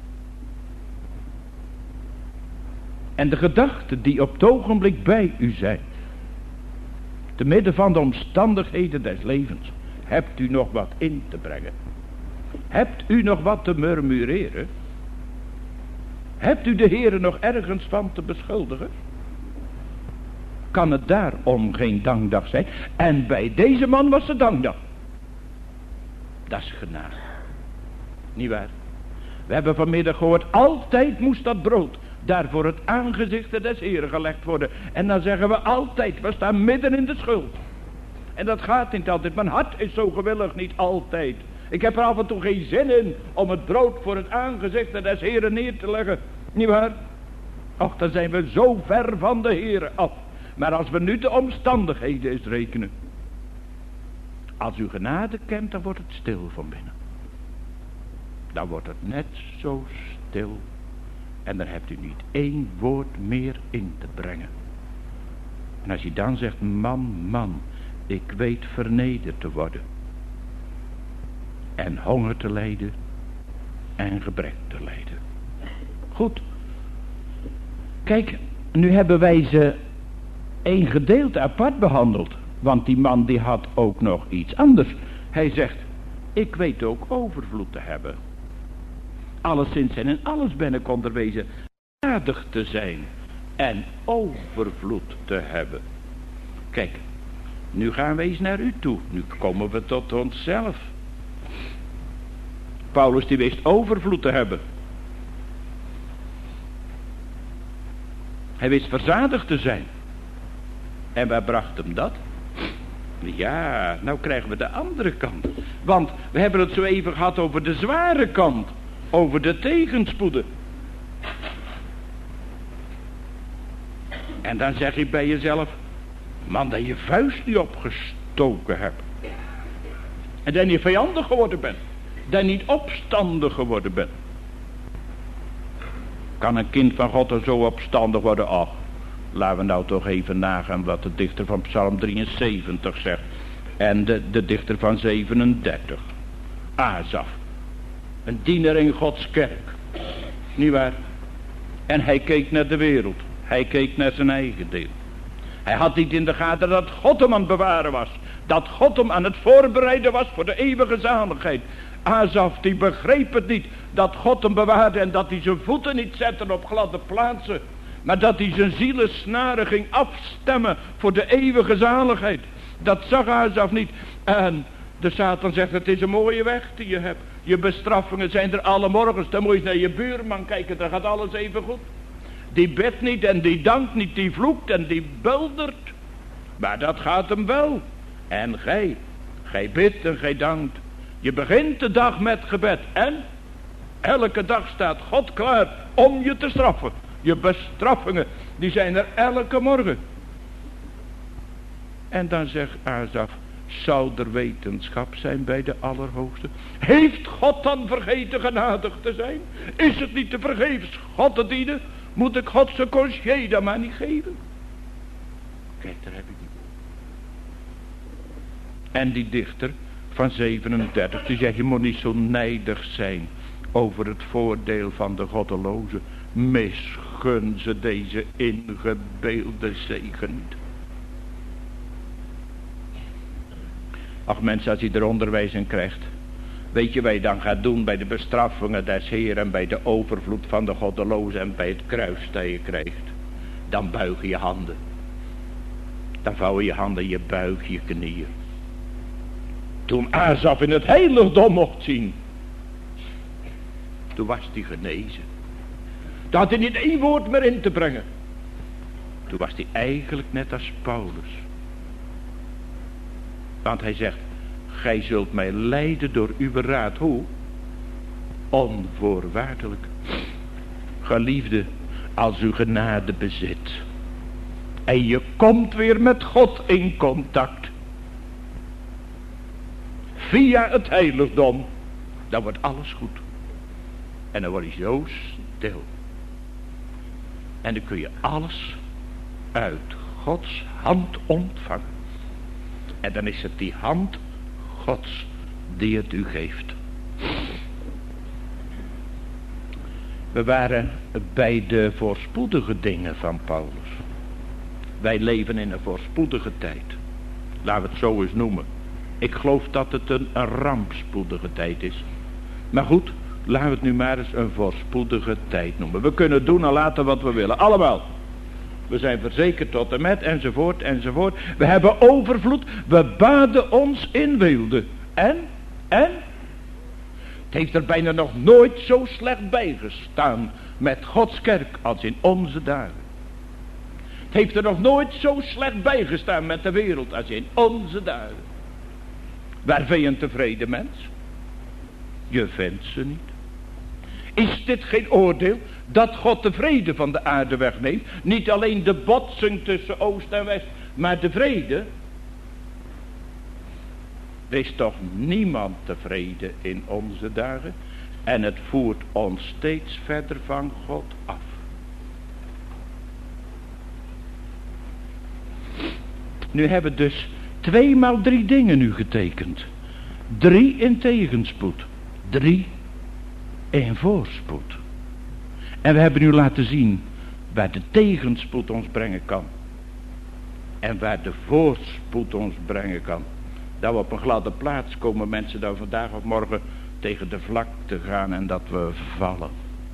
En de gedachten die op het ogenblik bij u zijn. Te midden van de omstandigheden des levens. Hebt u nog wat in te brengen? Hebt u nog wat te murmureren? Hebt u de Heere nog ergens van te beschuldigen? Kan het daarom geen dankdag zijn? En bij deze man was het dankdag. Dat is genade. Niet waar? We hebben vanmiddag gehoord, altijd moest dat brood daar voor het aangezicht des Heeren gelegd worden. En dan zeggen we altijd, we staan midden in de schuld. En dat gaat niet altijd. Mijn hart is zo gewillig niet altijd. Ik heb er af en toe geen zin in om het brood voor het aangezicht des Heeren neer te leggen. Niet waar? Och, dan zijn we zo ver van de Heere af. Maar als we nu de omstandigheden eens rekenen. Als u genade kent, dan wordt het stil van binnen. Dan wordt het net zo stil. En dan hebt u niet één woord meer in te brengen. En als je dan zegt, man, man, ik weet vernederd te worden. En honger te lijden. En gebrek te lijden. Goed. Kijk, Nu hebben wij ze één gedeelte apart behandeld. Want die man die had ook nog iets anders. Hij zegt, ik weet ook overvloed te hebben. Alleszins en in alles ben ik onderwezen aardig te zijn en overvloed te hebben. Kijk, nu gaan we eens naar u toe. Nu komen we tot onszelf. Paulus die wist overvloed te hebben. Hij wist verzadigd te zijn. En waar bracht hem dat? Ja, nou krijgen we de andere kant. Want we hebben het zo even gehad over de zware kant. Over de tegenspoeden. En dan zeg je bij jezelf, man, dat je vuist niet opgestoken hebt. En dat je niet vijandig geworden bent. Dat je niet opstandig geworden bent. Kan een kind van God er zo opstandig worden? Ach, laten we nou toch even nagaan wat de dichter van Psalm drieënzeventig zegt. En de, de dichter van zevenendertig. Asaf. Een dienaar in Gods kerk. Niet waar? En hij keek naar de wereld. Hij keek naar zijn eigen deel. Hij had niet in de gaten dat God hem aan het bewaren was. Dat God hem aan het voorbereiden was voor de eeuwige zaligheid. Asaf die begreep het niet. Dat God hem bewaarde en dat hij zijn voeten niet zette op gladde plaatsen. Maar dat hij zijn zielensnaren ging afstemmen voor de eeuwige zaligheid. Dat zag Asaf niet. En de Satan zegt, het is een mooie weg die je hebt. Je bestraffingen zijn er alle morgens. Dan moet je eens naar je buurman kijken, dan gaat alles even goed. Die bidt niet en die dankt niet, die vloekt en die buldert. Maar dat gaat hem wel. En gij, gij bidt en gij dankt. Je begint de dag met gebed. En elke dag staat God klaar om je te straffen. Je bestraffingen, die zijn er elke morgen. En dan zegt Asaf, zou er wetenschap zijn bij de Allerhoogste? Heeft God dan vergeten genadig te zijn? Is het niet te vergeefs God te dienen? Moet ik God zijn congé dan maar niet geven? Kijk, daar heb ik niet. En die dichter van zevenendertig, die zegt, je moet niet zo nijdig zijn over het voordeel van de goddelozen. Misgun ze deze ingebeelde zegen niet. Ach mensen, als je er onderwijs in krijgt, weet je wat je dan gaat doen bij de bestraffingen des Heeren en bij de overvloed van de goddelozen en bij het kruis dat je krijgt? Dan buig je je handen. Dan vouw je je handen, je buig je knieën. Toen Asaf in het heiligdom mocht zien, toen was hij genezen. Toen had hij niet één woord meer in te brengen. Toen was hij eigenlijk net als Paulus. Want hij zegt, gij zult mij leiden door uw raad. Hoe? Onvoorwaardelijk. Geliefde, als u genade bezit. En je komt weer met God in contact. Via het heiligdom. Dan wordt alles goed. En dan word je zo stil. En dan kun je alles uit Gods hand ontvangen. En dan is het die hand Gods die het u geeft. We waren bij de voorspoedige dingen van Paulus. Wij leven in een voorspoedige tijd. Laten we het zo eens noemen. Ik geloof dat het een, een rampspoedige tijd is. Maar goed, laten we het nu maar eens een voorspoedige tijd noemen. We kunnen doen en laten wat we willen. Allemaal. We zijn verzekerd tot en met, enzovoort, enzovoort. We hebben overvloed. We baden ons in weelde. En? En? Het heeft er bijna nog nooit zo slecht bijgestaan met Gods kerk als in onze dagen. Het heeft er nog nooit zo slecht bijgestaan met de wereld als in onze dagen. Waar vind je een tevreden mens? Je vindt ze niet. Is dit geen oordeel dat God de vrede van de aarde wegneemt? Niet alleen de botsing tussen oost en west, maar de vrede. Er is toch niemand tevreden in onze dagen. En het voert ons steeds verder van God af. Nu hebben we dus tweemaal drie dingen nu getekend. Drie in tegenspoed. Drie in voorspoed. En we hebben nu laten zien waar de tegenspoed ons brengen kan. En waar de voorspoed ons brengen kan. Dat we op een gladde plaats komen mensen dan vandaag of morgen tegen de vlakte gaan en dat we vallen.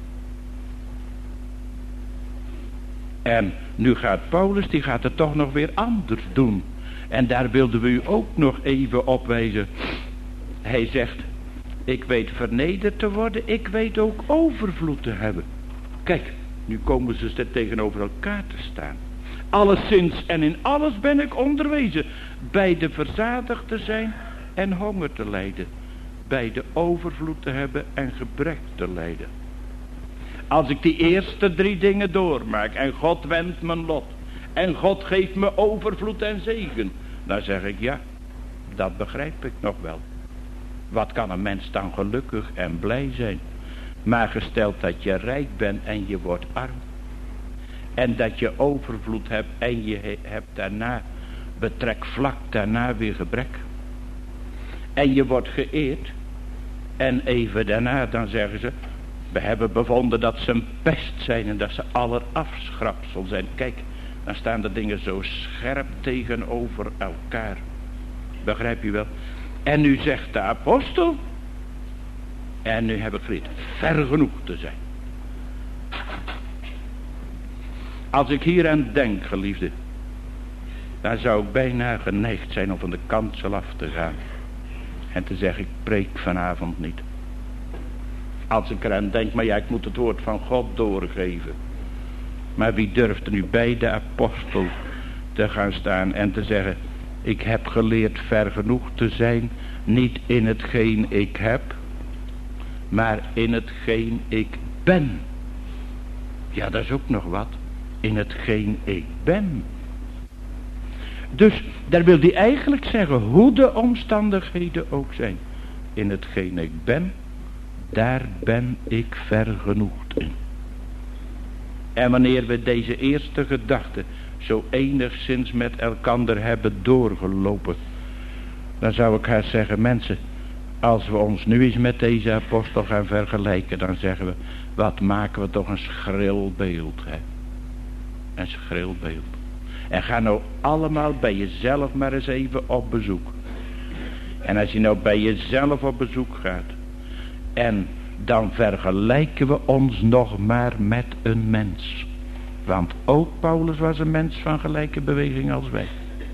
En nu gaat Paulus, die gaat het toch nog weer anders doen. En daar wilden we u ook nog even op wijzen. Hij zegt, ik weet vernederd te worden, ik weet ook overvloed te hebben. Kijk, nu komen ze tegenover elkaar te staan. Alleszins en in alles ben ik onderwezen. Bij de verzadigd te zijn en honger te lijden. Bij de overvloed te hebben en gebrek te lijden. Als ik die eerste drie dingen doormaak en God wendt mijn lot. En God geeft me overvloed en zegen. Dan zeg ik ja, dat begrijp ik nog wel. Wat kan een mens dan gelukkig en blij zijn. Maar gesteld dat je rijk bent en je wordt arm. En dat je overvloed hebt en je hebt daarna, betrek vlak daarna weer gebrek. En je wordt geëerd. En even daarna dan zeggen ze, we hebben bevonden dat ze een pest zijn en dat ze allerafschrapsel zijn. Kijk, dan staan de dingen zo scherp tegenover elkaar. Begrijp je wel? En nu zegt de apostel, en nu heb ik geleerd, ver genoeg te zijn. Als ik hier aan denk, geliefde, dan zou ik bijna geneigd zijn om van de kansel af te gaan. En te zeggen, ik preek vanavond niet. Als ik eraan denk, maar ja, ik moet het woord van God doorgeven. Maar wie durft er nu bij de apostel te gaan staan en te zeggen, ik heb geleerd ver genoeg te zijn, niet in hetgeen ik heb, maar in hetgeen ik ben. Ja, dat is ook nog wat. In hetgeen ik ben. Dus daar wil hij eigenlijk zeggen, hoe de omstandigheden ook zijn. In hetgeen ik ben, daar ben ik vergenoegd in. En wanneer we deze eerste gedachte zo enigszins met elkander hebben doorgelopen, dan zou ik haar zeggen, mensen, als we ons nu eens met deze apostel gaan vergelijken, dan zeggen we, wat maken we toch een schril beeld, hè? Een schril beeld. En ga nou allemaal bij jezelf maar eens even op bezoek. En als je nou bij jezelf op bezoek gaat, en dan vergelijken we ons nog maar met een mens. Want ook Paulus was een mens van gelijke beweging als wij.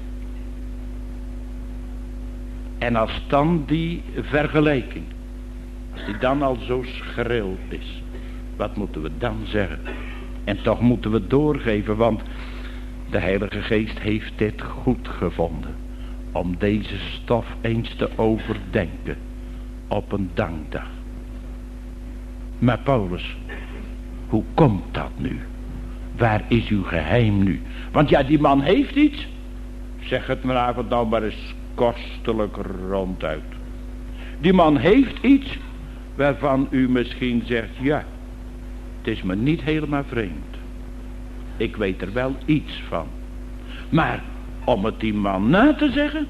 En als dan die vergelijking, als die dan al zo schril is, wat moeten we dan zeggen? En toch moeten we doorgeven, want de Heilige Geest heeft dit goed gevonden. Om deze stof eens te overdenken op een dankdag. Maar Paulus, hoe komt dat nu? Waar is uw geheim nu? Want ja, die man heeft iets. Zeg het vanavond nou maar eens kostelijk ronduit. Die man heeft iets waarvan u misschien zegt, ja, het is me niet helemaal vreemd. Ik weet er wel iets van. Maar om het die man na te zeggen.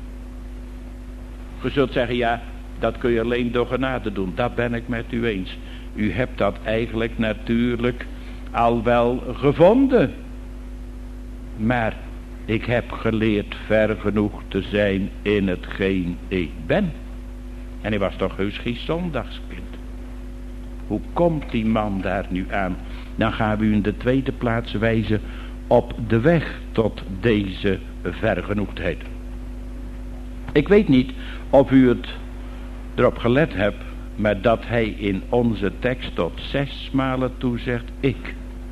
Je zult zeggen, ja, dat kun je alleen door genade doen. Dat ben ik met u eens. U hebt dat eigenlijk natuurlijk al wel gevonden. Maar ik heb geleerd ver genoeg te zijn in hetgeen ik ben. En hij was toch heus geen zondagskind. Hoe komt die man daar nu aan? Dan gaan we u in de tweede plaats wijzen op de weg tot deze vergenoegdheid. Ik weet niet of u het erop gelet hebt, maar dat hij in onze tekst tot zes malen toe zegt ik.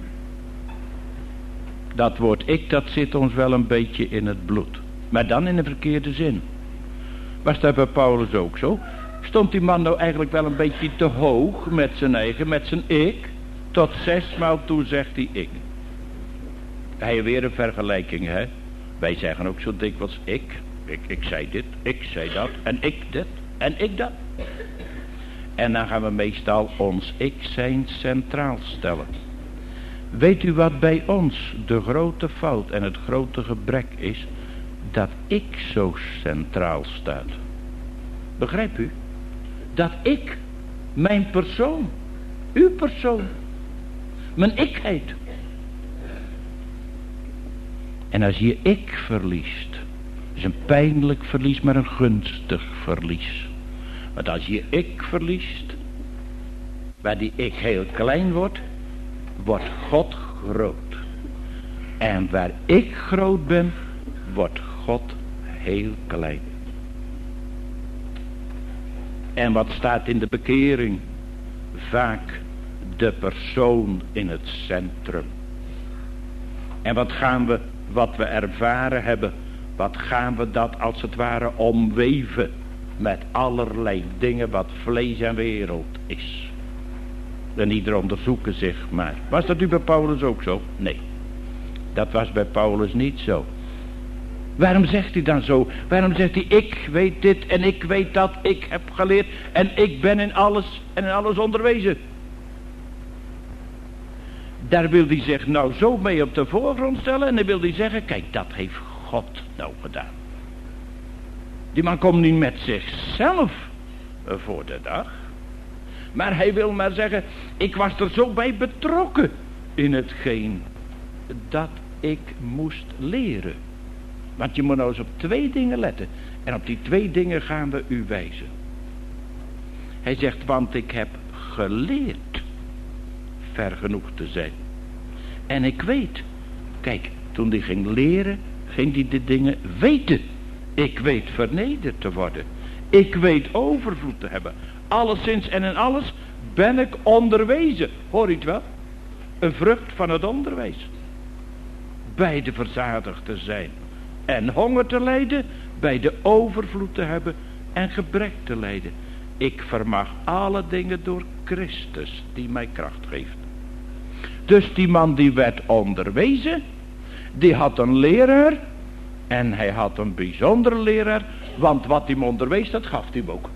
Dat woord ik, dat zit ons wel een beetje in het bloed. Maar dan in een verkeerde zin. Was dat bij Paulus ook zo? Stond die man nou eigenlijk wel een beetje te hoog met zijn eigen, met zijn ik? Tot zesmaal toe zegt hij ik. Hij heeft weer een vergelijking, hè? Wij zeggen ook zo dikwijls ik. Ik, ik zei dit, ik zei dat, en ik dit, en ik dat. En dan gaan we meestal ons ik zijn centraal stellen. Weet u wat bij ons de grote fout en het grote gebrek is? Dat ik zo centraal staat. Begrijpt u? Dat ik, mijn persoon, uw persoon, mijn ikheid, En als je ik verliest, is een pijnlijk verlies, maar een gunstig verlies. Want als je ik verliest, waar die ik heel klein wordt, wordt God groot. En waar ik groot ben, wordt God heel klein. En wat staat in de bekering? Vaak de persoon in het centrum. En wat gaan we, wat we ervaren hebben, wat gaan we dat als het ware omweven met allerlei dingen wat vlees en wereld is. En ieder onderzoeken zich maar. Was dat nu bij Paulus ook zo? Nee. Dat was bij Paulus niet zo. Waarom zegt hij dan zo? Waarom zegt hij, ik weet dit en ik weet dat, ik heb geleerd en ik ben in alles en in alles onderwezen. Daar wil hij zich nou zo mee op de voorgrond stellen en dan wil hij zeggen, kijk, dat heeft God nou gedaan. Die man komt niet met zichzelf voor de dag. Maar hij wil maar zeggen, ik was er zo bij betrokken in hetgeen dat ik moest leren. Want je moet nou eens op twee dingen letten. En op die twee dingen gaan we u wijzen. Hij zegt, want ik heb geleerd ver genoeg te zijn. En ik weet, kijk, toen hij ging leren, ging hij de dingen weten. Ik weet vernederd te worden. Ik weet overvloed te hebben. Alleszins en in alles ben ik onderwezen. Hoor je het wel? Een vrucht van het onderwijs. Beide verzadigd te zijn. En honger te lijden. Beide overvloed te hebben. En gebrek te lijden. Ik vermag alle dingen door Christus die mij kracht geeft. Dus die man die werd onderwezen. Die had een leraar. En hij had een bijzondere leraar. Want wat hij hem onderwees, dat gaf hij hem ook.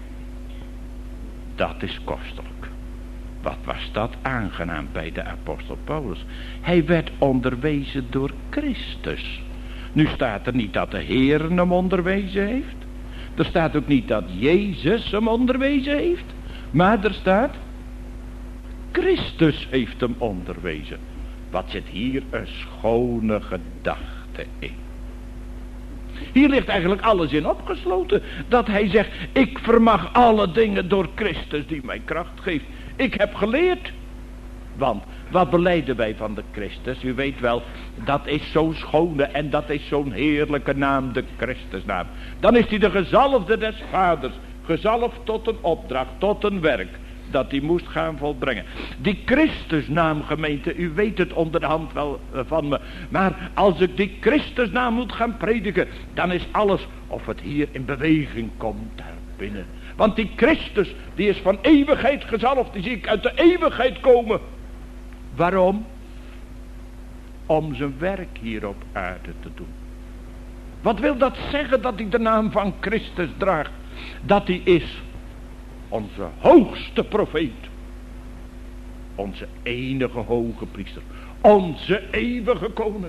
Dat is kostelijk. Wat was dat aangenaam bij de apostel Paulus. Hij werd onderwezen door Christus. Nu staat er niet dat de Heer hem onderwezen heeft. Er staat ook niet dat Jezus hem onderwezen heeft. Maar er staat, Christus heeft hem onderwezen. Wat zit hier een schone gedachte in. Hier ligt eigenlijk alles in opgesloten. Dat hij zegt, ik vermag alle dingen door Christus die mij kracht geeft. Ik heb geleerd. Want wat belijden wij van de Christus? U weet wel, dat is zo'n schone en dat is zo'n heerlijke naam, de Christusnaam. Dan is hij de gezalfde des vaders. Gezalfd tot een opdracht, tot een werk. Dat hij moest gaan volbrengen. Die Christusnaam, gemeente, u weet het onder de hand wel van me. Maar als ik die Christusnaam moet gaan prediken, dan is alles, of het hier in beweging komt, daar binnen. Want die Christus, die is van eeuwigheid gezalfd, die zie ik uit de eeuwigheid komen. Waarom? Om zijn werk hier op aarde te doen. Wat wil dat zeggen dat hij de naam van Christus draagt? Dat hij is onze hoogste profeet. Onze enige hoge priester. Onze eeuwige koning.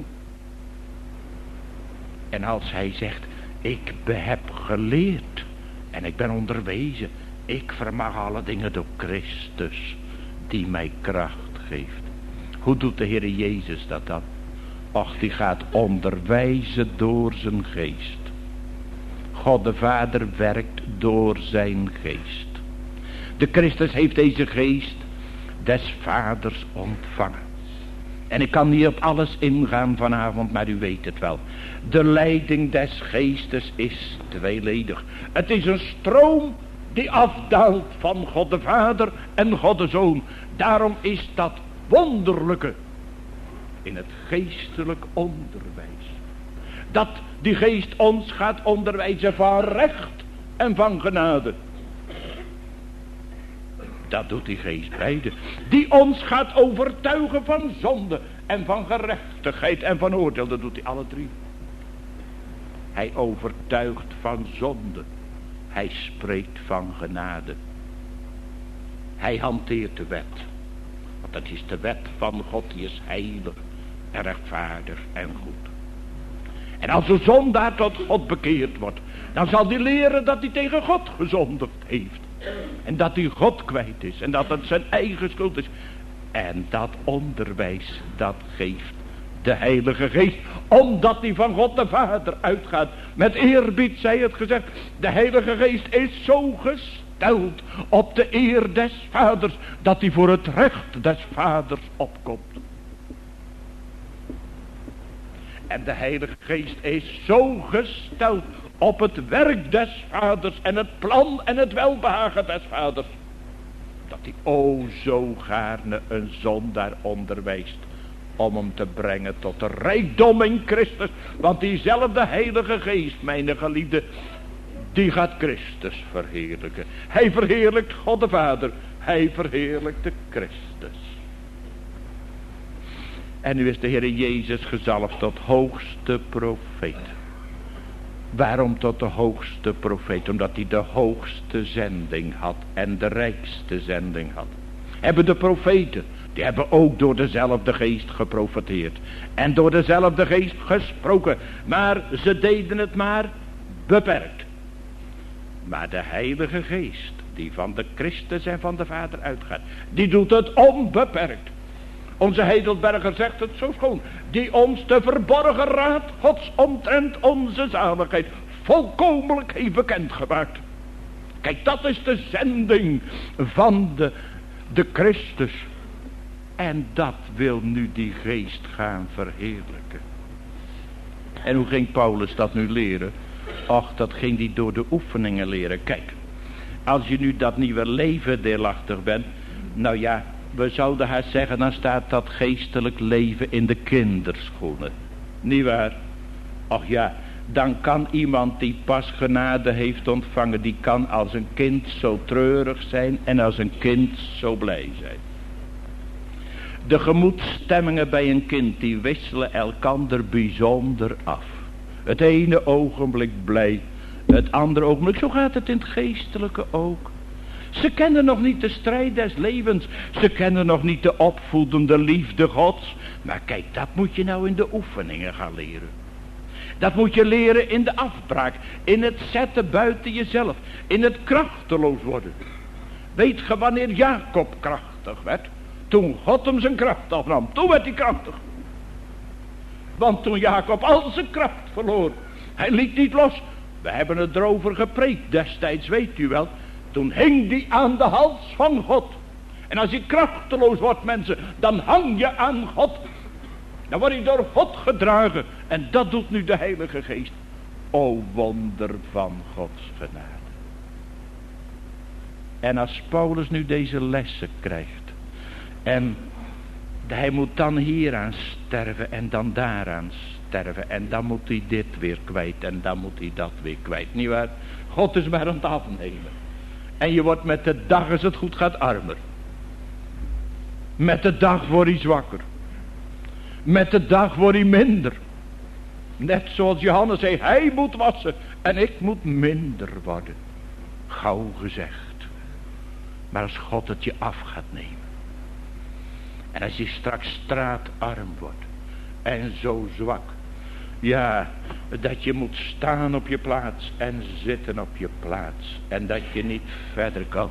En als hij zegt, ik heb geleerd. En ik ben onderwezen. Ik vermag alle dingen door Christus. Die mij kracht geeft. Hoe doet de Heer Jezus dat dan? Och, die gaat onderwijzen door zijn geest. God de Vader werkt door zijn geest. De Christus heeft deze geest des Vaders ontvangen. En ik kan niet op alles ingaan vanavond, maar u weet het wel. De leiding des geestes is tweeledig. Het is een stroom die afdaalt van God de Vader en God de Zoon. Daarom is dat wonderlijke in het geestelijk onderwijs. Dat die geest ons gaat onderwijzen van recht en van genade. Dat doet die geest beide. Die ons gaat overtuigen van zonde en van gerechtigheid en van oordeel. Dat doet hij alle drie. Hij overtuigt van zonde. Hij spreekt van genade. Hij hanteert de wet. Want dat is de wet van God, die is heilig en rechtvaardig en goed. En als een zondaar tot God bekeerd wordt, dan zal hij leren dat hij tegen God gezondigd heeft. En dat hij God kwijt is. En dat het zijn eigen schuld is. En dat onderwijs, dat geeft De Heilige Geest, omdat die van God de Vader uitgaat. Met eerbied zij het gezegd. De Heilige Geest is zo gesteld op de eer des Vaders, dat hij voor het recht des Vaders opkomt. En de Heilige Geest is zo gesteld op het werk des Vaders en het plan en het welbehagen des Vaders, dat hij o zo gaarne een zondaar onderwijst om hem te brengen tot de rijkdom in Christus. Want diezelfde Heilige Geest, mijn geliefde, die gaat Christus verheerlijken. Hij verheerlijkt God de Vader, hij verheerlijkt de Christus. En nu is de Heer Jezus gezalfd tot hoogste profeet. Waarom tot de hoogste profeet? Omdat hij de hoogste zending had en de rijkste zending had. Hebben de profeten, die hebben ook door dezelfde geest geprofeteerd. En door dezelfde geest gesproken. Maar ze deden het maar beperkt. Maar de Heilige Geest, die van de Christus en van de Vader uitgaat, die doet het onbeperkt. Onze Heidelberger zegt het zo schoon. Die ons de verborgen raad Gods omtrent onze zaligheid volkomenlijk heeft bekendgemaakt. Kijk, dat is de zending van de, de Christus. En dat wil nu die geest gaan verheerlijken. En hoe ging Paulus dat nu leren? Och, dat ging hij door de oefeningen leren. Kijk, als je nu dat nieuwe leven deelachtig bent, nou ja, we zouden haar zeggen, dan staat dat geestelijk leven in de kinderschoenen. Niet waar? Ach ja, dan kan iemand die pas genade heeft ontvangen, die kan als een kind zo treurig zijn en als een kind zo blij zijn. De gemoedsstemmingen bij een kind, die wisselen elkander bijzonder af. Het ene ogenblik blij, het andere ogenblik, zo gaat het in het geestelijke ook. Ze kennen nog niet de strijd des levens. Ze kennen nog niet de opvoedende liefde Gods. Maar kijk, dat moet je nou in de oefeningen gaan leren. Dat moet je leren in de afbraak. In het zetten buiten jezelf. In het krachteloos worden. Weet je wanneer Jacob krachtig werd? Toen God hem zijn kracht afnam. Toen werd hij krachtig. Want toen Jacob al zijn kracht verloor. Hij liet niet los. We hebben het erover gepreekt destijds, weet u wel. Toen hing die aan de hals van God. En als je krachteloos wordt, mensen, dan hang je aan God. Dan word je door God gedragen. En dat doet nu de Heilige Geest. O wonder van Gods genade. En als Paulus nu deze lessen krijgt. En hij moet dan hieraan sterven en dan daaraan sterven. En dan moet hij dit weer kwijt en dan moet hij dat weer kwijt. Niet waar? God is maar aan het afnemen. En je wordt met de dag, als het goed gaat, armer. Met de dag word je zwakker. Met de dag word je minder. Net zoals Johannes zei, hij moet wassen en ik moet minder worden. Gauw gezegd. Maar als God het je af gaat nemen. En als je straks straatarm wordt. En zo zwak. Ja, dat je moet staan op je plaats en zitten op je plaats. En dat je niet verder kan.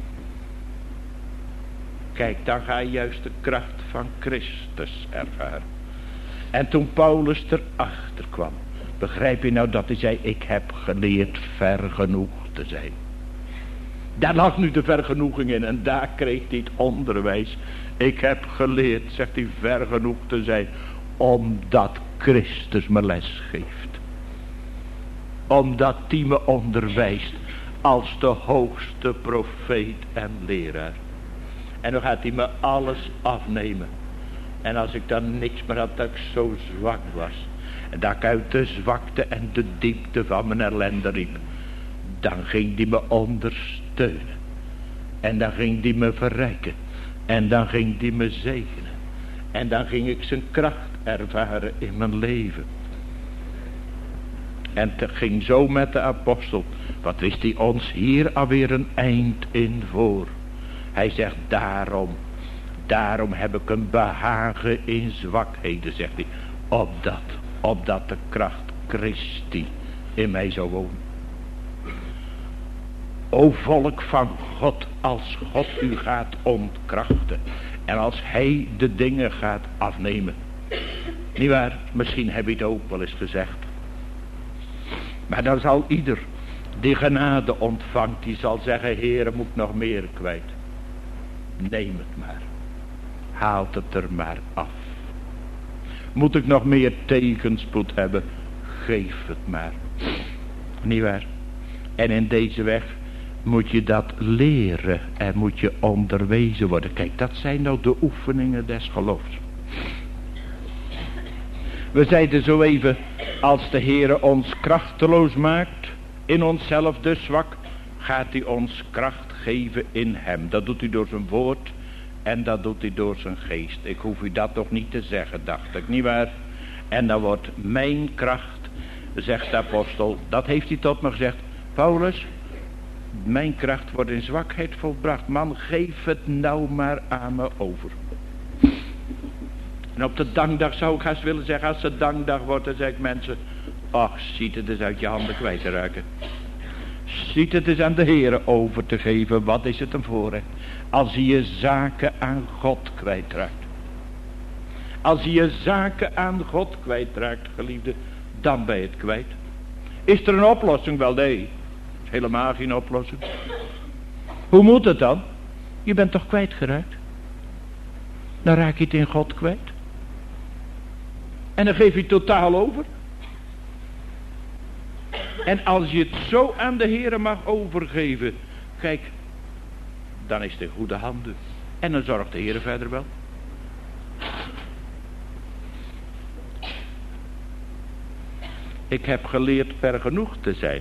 Kijk, dan ga je juist de kracht van Christus ervaren. En toen Paulus erachter kwam, begrijp je nou dat hij zei, ik heb geleerd vergenoegd te zijn. Daar lag nu de vergenoeging in en daar kreeg hij het onderwijs. Ik heb geleerd, zegt hij, vergenoegd te zijn, omdat Christus me les geeft. Omdat hij me onderwijst als de hoogste profeet en leraar. En dan gaat hij me alles afnemen. En als ik dan niks meer had, dat ik zo zwak was. En dat ik uit de zwakte en de diepte van mijn ellende riep. Dan ging hij me ondersteunen. En dan ging hij me verrijken. En dan ging hij me zegenen. En dan ging ik zijn kracht ervaren in mijn leven. En het ging zo met de apostel. Wat wist hij ons hier alweer een eind in voor. Hij zegt daarom. Daarom heb ik een behagen in zwakheden, zegt hij. Opdat, opdat de kracht Christi in mij zou wonen. O volk van God, als God u gaat ontkrachten. En als hij de dingen gaat afnemen. Niet waar? Misschien heb je het ook wel eens gezegd. Maar dan zal ieder die genade ontvangt, die zal zeggen, Heere, moet ik nog meer kwijt. Neem het maar. Haalt het er maar af. Moet ik nog meer tegenspoed hebben? Geef het maar. Niet waar? En in deze weg moet je dat leren en moet je onderwezen worden. Kijk, dat zijn nou de oefeningen des geloofs. We zeiden zo even, als de Heere ons krachteloos maakt, in onszelf dus zwak, gaat hij ons kracht geven in hem. Dat doet hij door zijn woord en dat doet hij door zijn geest. Ik hoef u dat toch niet te zeggen, dacht ik, niet waar? En dan wordt mijn kracht, zegt de apostel, dat heeft hij tot me gezegd. Paulus, mijn kracht wordt in zwakheid volbracht. Man, geef het nou maar aan me over. En op de dankdag zou ik haast willen zeggen, als het dankdag wordt, dan zeg ik mensen, ach, ziet het eens uit je handen kwijt te raken. Ziet het eens aan de Heere over te geven, wat is het een voorrecht. Als je je zaken aan God kwijtraakt. Als je je zaken aan God kwijtraakt, geliefde, dan ben je het kwijt. Is er een oplossing? Wel nee, is helemaal geen oplossing. Hoe moet het dan? Je bent toch kwijtgeraakt? Dan raak je het in God kwijt. En dan geef je het totaal over. En als je het zo aan de Heere mag overgeven, kijk, dan is het in goede handen. En dan zorgt de Heere verder wel. Ik heb geleerd per genoeg te zijn.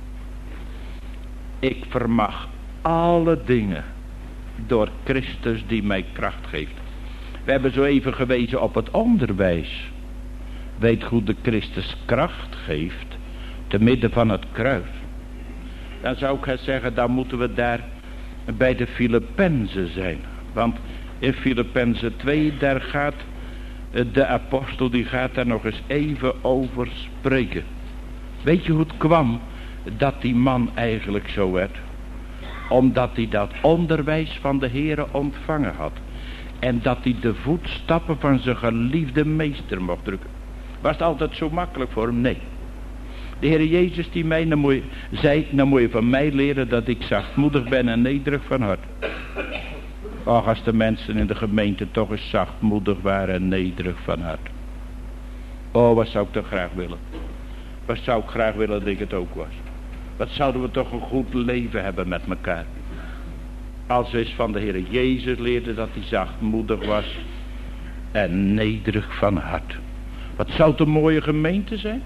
Ik vermag alle dingen door Christus die mij kracht geeft. We hebben zo even gewezen op het onderwijs. Weet goed, de Christus kracht geeft te midden van het kruis. Dan zou ik zeggen, dan moeten we daar bij de Filippenzen zijn. Want in Filippenzen twee, daar gaat de apostel, die gaat daar nog eens even over spreken. Weet je hoe het kwam dat die man eigenlijk zo werd? Omdat hij dat onderwijs van de Heere ontvangen had. En dat hij de voetstappen van zijn geliefde meester mocht drukken. Was het altijd zo makkelijk voor hem? Nee. De Heer Jezus die mij nou moet, zei, nou moet je van mij leren dat ik zachtmoedig ben en nederig van hart. Och, als de mensen in de gemeente toch eens zachtmoedig waren en nederig van hart. Oh, wat zou ik toch graag willen. Wat zou ik graag willen dat ik het ook was. Wat zouden we toch een goed leven hebben met elkaar. Als we eens van de Heer Jezus leerden dat hij zachtmoedig was en nederig van hart. Wat zou het een mooie gemeente zijn.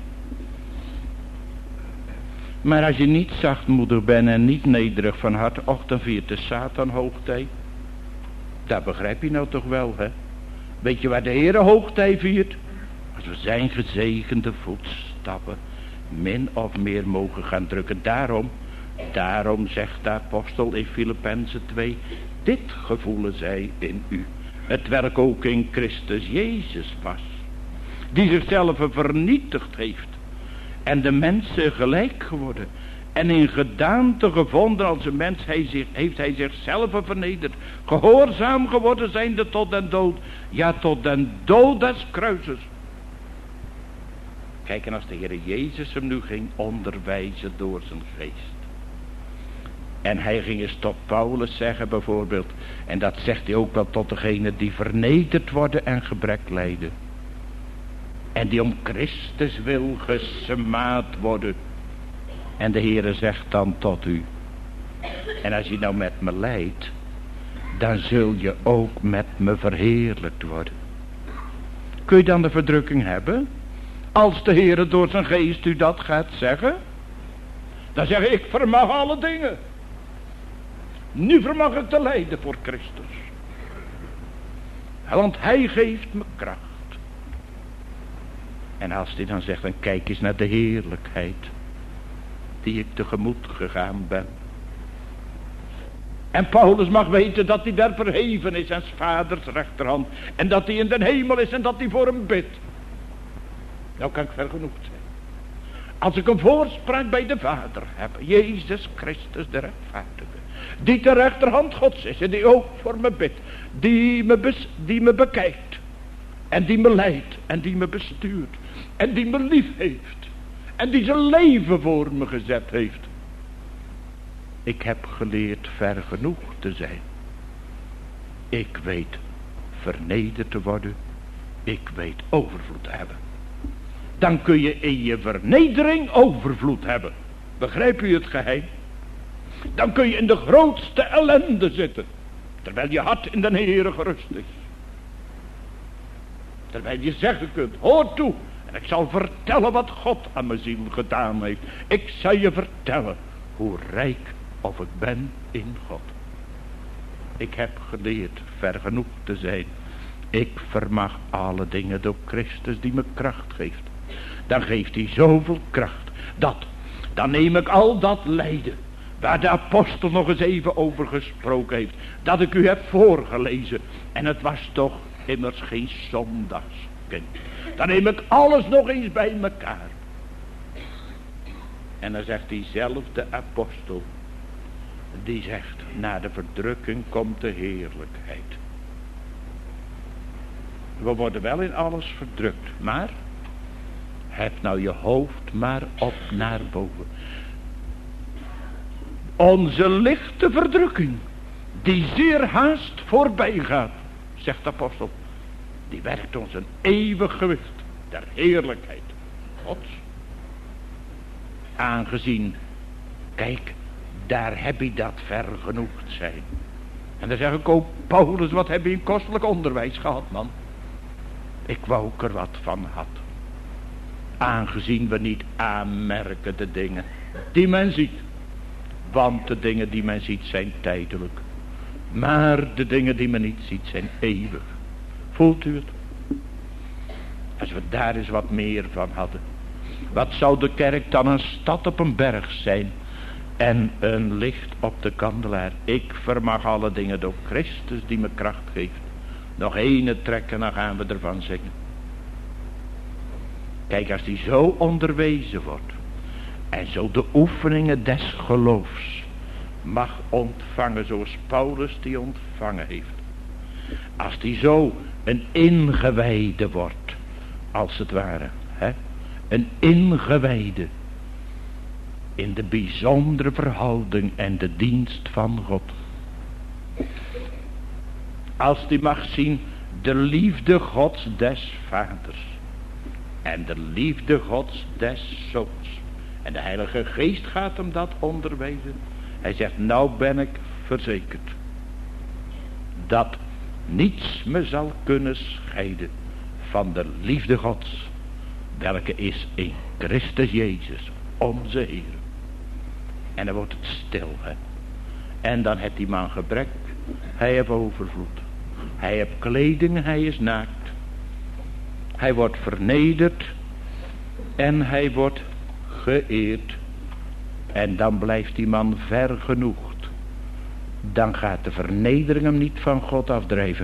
Maar als je niet zachtmoedig bent en niet nederig van hart, och, dan viert de Satan hoogtij. Dat begrijp je nou toch wel, hè? Weet je waar de Heere hoogtij viert? Als we zijn gezegende voetstappen min of meer mogen gaan drukken. Daarom, daarom zegt de apostel in Filippenzen twee, dit gevoelen zij in u, het werk ook in Christus Jezus was, die zichzelf vernietigd heeft en de mensen gelijk geworden en in gedaante gevonden als een mens, hij zich, heeft hij zichzelf vernederd, gehoorzaam geworden zijnde tot den dood, ja tot den dood des kruises. Kijk, en als de Heer Jezus hem nu ging onderwijzen door zijn geest. En hij ging eens tot Paulus zeggen bijvoorbeeld. En dat zegt hij ook wel tot degene die vernederd worden en gebrek lijden. En die om Christus wil gesmaad worden. En de Heere zegt dan tot u. En als je nou met me lijdt, dan zul je ook met me verheerlijkt worden. Kun je dan de verdrukking hebben? Als de Heere door zijn geest u dat gaat zeggen. Dan zeg ik, ik vermag alle dingen. Nu vermag ik te lijden voor Christus. Want hij geeft me kracht. En als hij dan zegt, dan kijk eens naar de heerlijkheid die ik tegemoet gegaan ben. En Paulus mag weten dat hij daar verheven is aan 's vaders rechterhand. En dat hij in den hemel is en dat hij voor hem bidt. Nou kan ik vergenoegd zijn. Als ik een voorspraak bij de Vader heb. Jezus Christus de rechtvaardige. Die ter rechterhand Gods is. En die ook voor me bidt. Die me, bes, die me bekijkt. En die me leidt en die me bestuurt. En die me lief heeft. En die zijn leven voor me gezet heeft. Ik heb geleerd ver genoeg te zijn. Ik weet vernederd te worden. Ik weet overvloed te hebben. Dan kun je in je vernedering overvloed hebben. Begrijp u het geheim? Dan kun je in de grootste ellende zitten. Terwijl je hart in de Heere gerust is. Terwijl je zeggen kunt, hoor toe. En ik zal vertellen wat God aan mijn ziel gedaan heeft. Ik zal je vertellen hoe rijk of ik ben in God. Ik heb geleerd ver genoeg te zijn. Ik vermag alle dingen door Christus die me kracht geeft. Dan geeft hij zoveel kracht. Dat, dan neem ik al dat lijden. Waar de apostel nog eens even over gesproken heeft. Dat ik u heb voorgelezen. En het was toch immers geen zondagskind. Dan neem ik alles nog eens bij elkaar. En dan zegt diezelfde apostel. Die zegt, na de verdrukking komt de heerlijkheid. We worden wel in alles verdrukt. Maar, hef nou je hoofd maar op naar boven. Onze lichte verdrukking, die zeer haast voorbij gaat, zegt de apostel. Die werkt ons een eeuwig gewicht der heerlijkheid Gods. Aangezien, kijk, daar heb je dat vergenoegd zijn. En dan zeg ik ook, Paulus, wat heb je in kostelijk onderwijs gehad, man. Ik wou ook er wat van had. Aangezien we niet aanmerken de dingen die men ziet. Want de dingen die men ziet zijn tijdelijk. Maar de dingen die men niet ziet zijn eeuwig. Voelt u het? Als we daar eens wat meer van hadden. Wat zou de kerk dan een stad op een berg zijn. En een licht op de kandelaar. Ik vermag alle dingen door Christus die me kracht geeft. Nog ene trekken, dan gaan we ervan zingen. Kijk, als die zo onderwezen wordt. En zo de oefeningen des geloofs mag ontvangen zoals Paulus die ontvangen heeft. Als die zo een ingewijde wordt. Als het ware. Hè? Een ingewijde. In de bijzondere verhouding en de dienst van God. Als die mag zien de liefde Gods des vaders. En de liefde Gods des zoons. En de Heilige Geest gaat hem dat onderwijzen. Hij zegt, nou ben ik verzekerd. Dat niets me zal kunnen scheiden van de liefde Gods. Welke is in Christus Jezus, onze Heer. En dan wordt het stil. Hè? En dan heeft die man gebrek. Hij heeft overvloed. Hij heeft kleding, hij is naakt. Hij wordt vernederd. En hij wordt geëerd. En dan blijft die man vergenoegd. Dan gaat de vernedering hem niet van God afdrijven.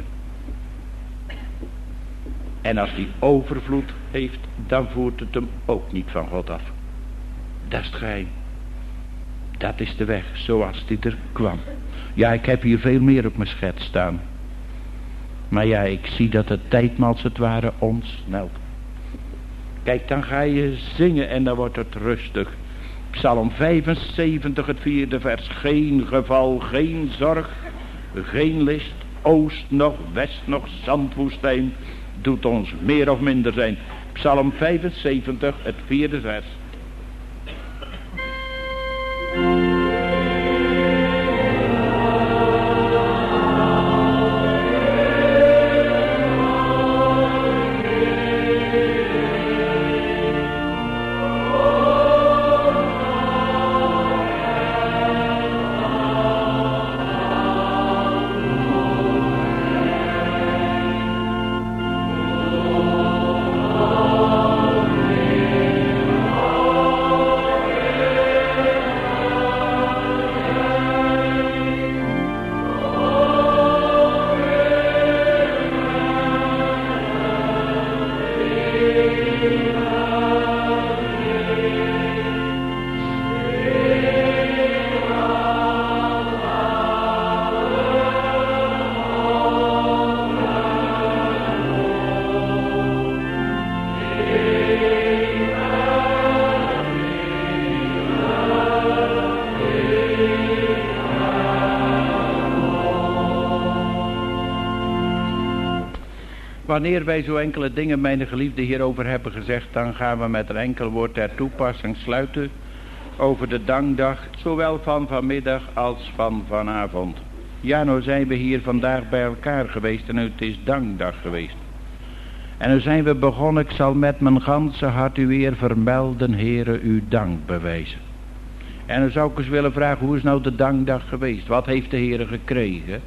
En als hij overvloed heeft, dan voert het hem ook niet van God af. Dat is het geheim. Dat is de weg zoals die er kwam. Ja, ik heb hier veel meer op mijn schets staan. Maar ja, ik zie dat de tijd maar als het ware ontsnelt. Kijk, dan ga je zingen en dan wordt het rustig. Psalm vijfenzeventig, het vierde vers. Geen geval, geen zorg, geen list. Oost nog, west nog, zandwoestijn. Doet ons meer of minder zijn. Psalm vijfenzeventig, het vierde vers. Wanneer wij zo enkele dingen, mijn geliefde, hierover hebben gezegd, dan gaan we met een enkel woord ter toepassing sluiten over de dankdag, zowel van vanmiddag als van vanavond. Ja, nou zijn we hier vandaag bij elkaar geweest en het is dankdag geweest. En nu zijn we begonnen, ik zal met mijn ganse hart u weer vermelden, Heere, uw dank bewijzen. En dan zou ik eens willen vragen, hoe is nou de dankdag geweest? Wat heeft de Heere gekregen?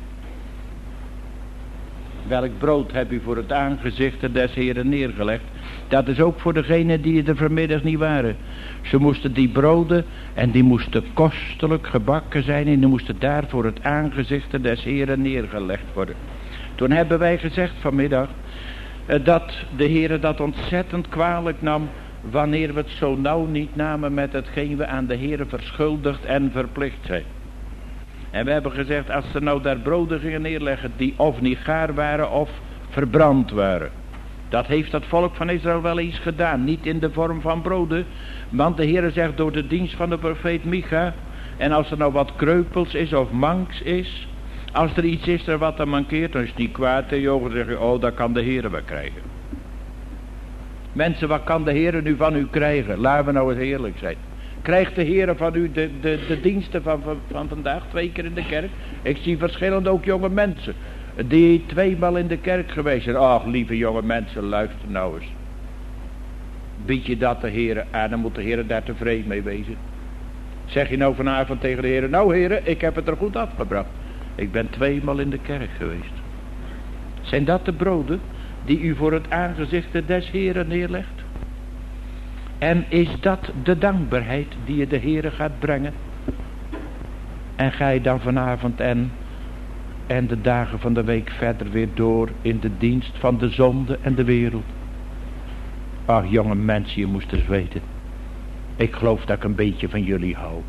Welk brood heb u voor het aangezicht des Heeren neergelegd? Dat is ook voor degenen die er vanmiddag niet waren. Ze moesten die broden en die moesten kostelijk gebakken zijn en die moesten daar voor het aangezicht des Heeren neergelegd worden. Toen hebben wij gezegd vanmiddag eh, dat de Heere dat ontzettend kwalijk nam wanneer we het zo nauw niet namen met hetgeen we aan de Heere verschuldigd en verplicht zijn. En we hebben gezegd, als ze nou daar broden gingen neerleggen die of niet gaar waren of verbrand waren. Dat heeft dat volk van Israël wel eens gedaan. Niet in de vorm van broden. Want de Heere zegt door de dienst van de profeet Micha. En als er nou wat kreupels is of manks is. Als er iets is er wat er mankeert, dan is het niet kwaad. En joh, dan zeg je, oh, dat kan de Heere wel krijgen. Mensen, wat kan de Heere nu van u krijgen? Laten we nou eens eerlijk zijn. Krijgt de Heere van u de, de, de diensten van, van, van vandaag twee keer in de kerk? Ik zie verschillend ook jonge mensen die tweemaal in de kerk geweest zijn. Ach, lieve jonge mensen, luister nou eens. Bied je dat de Heere aan, dan moet de Heere daar tevreden mee wezen. Zeg je nou vanavond tegen de Heere, nou Heere, ik heb het er goed afgebracht. Ik ben tweemaal in de kerk geweest. Zijn dat de broden die u voor het aangezicht des Heeren neerlegt? En is dat de dankbaarheid die je de Heere gaat brengen? En ga je dan vanavond en, en de dagen van de week verder weer door in de dienst van de zonde en de wereld? Ach, jonge mensen, je moest eens weten. Ik geloof dat ik een beetje van jullie hou.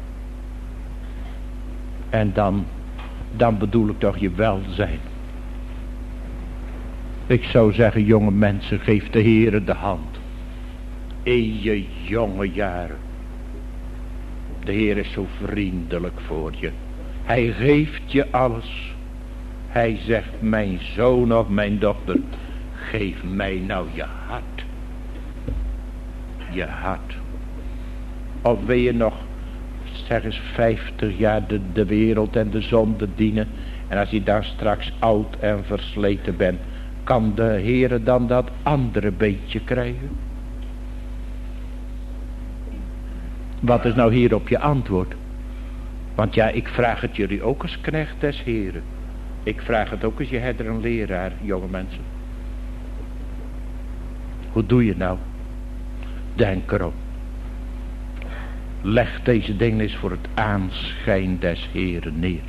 En dan, dan bedoel ik toch je welzijn. Ik zou zeggen, jonge mensen, geef de Heere de hand. In je jonge jaren. De Heer is zo vriendelijk voor je. Hij geeft je alles. Hij zegt, mijn zoon of mijn dochter, geef mij nou je hart. Je hart. Of wil je nog, zeg eens, vijftig jaar de, de wereld en de zonde dienen. En als je daar straks oud en versleten bent, kan de Heer dan dat andere beetje krijgen? Wat is nou hierop je antwoord? Want ja, ik vraag het jullie ook als knecht des Heren. Ik vraag het ook als je herder en leraar, jonge mensen. Hoe doe je nou? Denk erom. Leg deze dingen eens voor het aanschijn des Heren neer.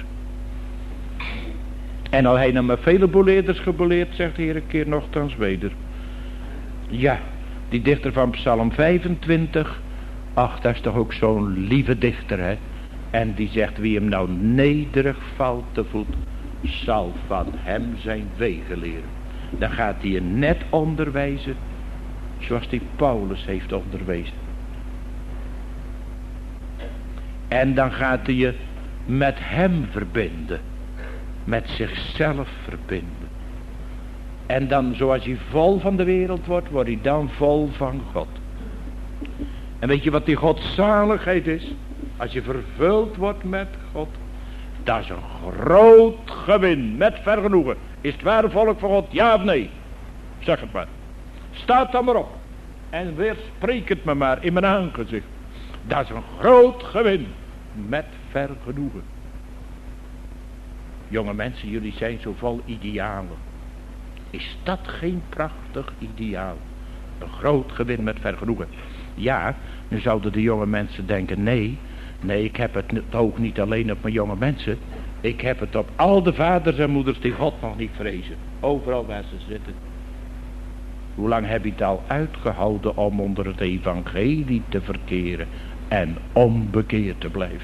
En al hij nou met vele boeleerders gebeleerd, zegt de Heer een keer nogthans weder. Ja, die dichter van Psalm vijfentwintig... Ach, dat is toch ook zo'n lieve dichter, hè? En die zegt, wie hem nou nederig valt te voet, zal van hem zijn wegen leren. Dan gaat hij je net onderwijzen, zoals die Paulus heeft onderwezen. En dan gaat hij je met hem verbinden. Met zichzelf verbinden. En dan, zoals hij vol van de wereld wordt, wordt hij dan vol van God. En weet je wat die godzaligheid is? Als je vervuld wordt met God. Dat is een groot gewin. Met vergenoegen. Is het ware volk van God? Ja of nee? Zeg het maar. Staat dan maar op. En weer spreek het me maar in mijn aangezicht. Dat is een groot gewin. Met vergenoegen. Jonge mensen, jullie zijn zo vol idealen. Is dat geen prachtig ideaal? Een groot gewin met vergenoegen. Ja, nu zouden de jonge mensen denken, nee, nee, ik heb het ook niet alleen op mijn jonge mensen. Ik heb het op al de vaders en moeders die God nog niet vrezen. Overal waar ze zitten. Hoe lang heb je het al uitgehouden om onder het evangelie te verkeren en onbekeerd te blijven?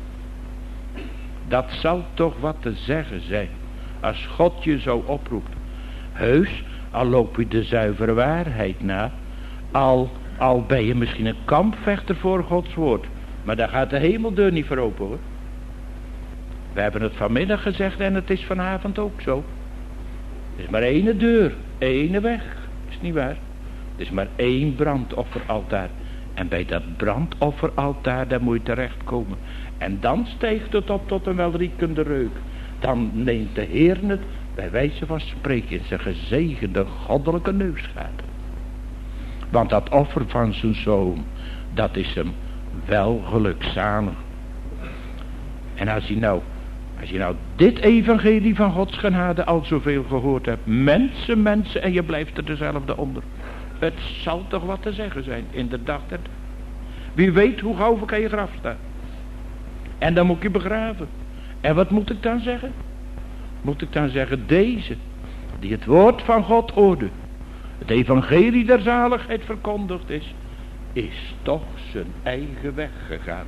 Dat zou toch wat te zeggen zijn, als God je zo oproept. Heus, al loop je de zuivere waarheid na, al... Al ben je misschien een kampvechter voor Gods woord. Maar daar gaat de hemeldeur niet voor open, hoor. We hebben het vanmiddag gezegd en het is vanavond ook zo. Er is maar één deur, één weg. Is niet waar? Er is maar één brandofferaltaar. En bij dat brandofferaltaar, daar moet je terechtkomen. En dan stijgt het op tot een welriekende reuk. Dan neemt de Heer het, bij wijze van spreken, in zijn gezegende goddelijke neusgaten. Want dat offer van zijn zoon, dat is hem wel gelukzalig. En als je nou, als je nou dit evangelie van Gods genade al zoveel gehoord hebt. Mensen, mensen, en je blijft er dezelfde onder. Het zal toch wat te zeggen zijn in de dag der. Wie weet hoe gauw ik aan je graf sta. En dan moet ik je begraven. En wat moet ik dan zeggen? Moet ik dan zeggen, deze, die het woord van God hoorde, het evangelie der zaligheid verkondigd is, is toch zijn eigen weg gegaan.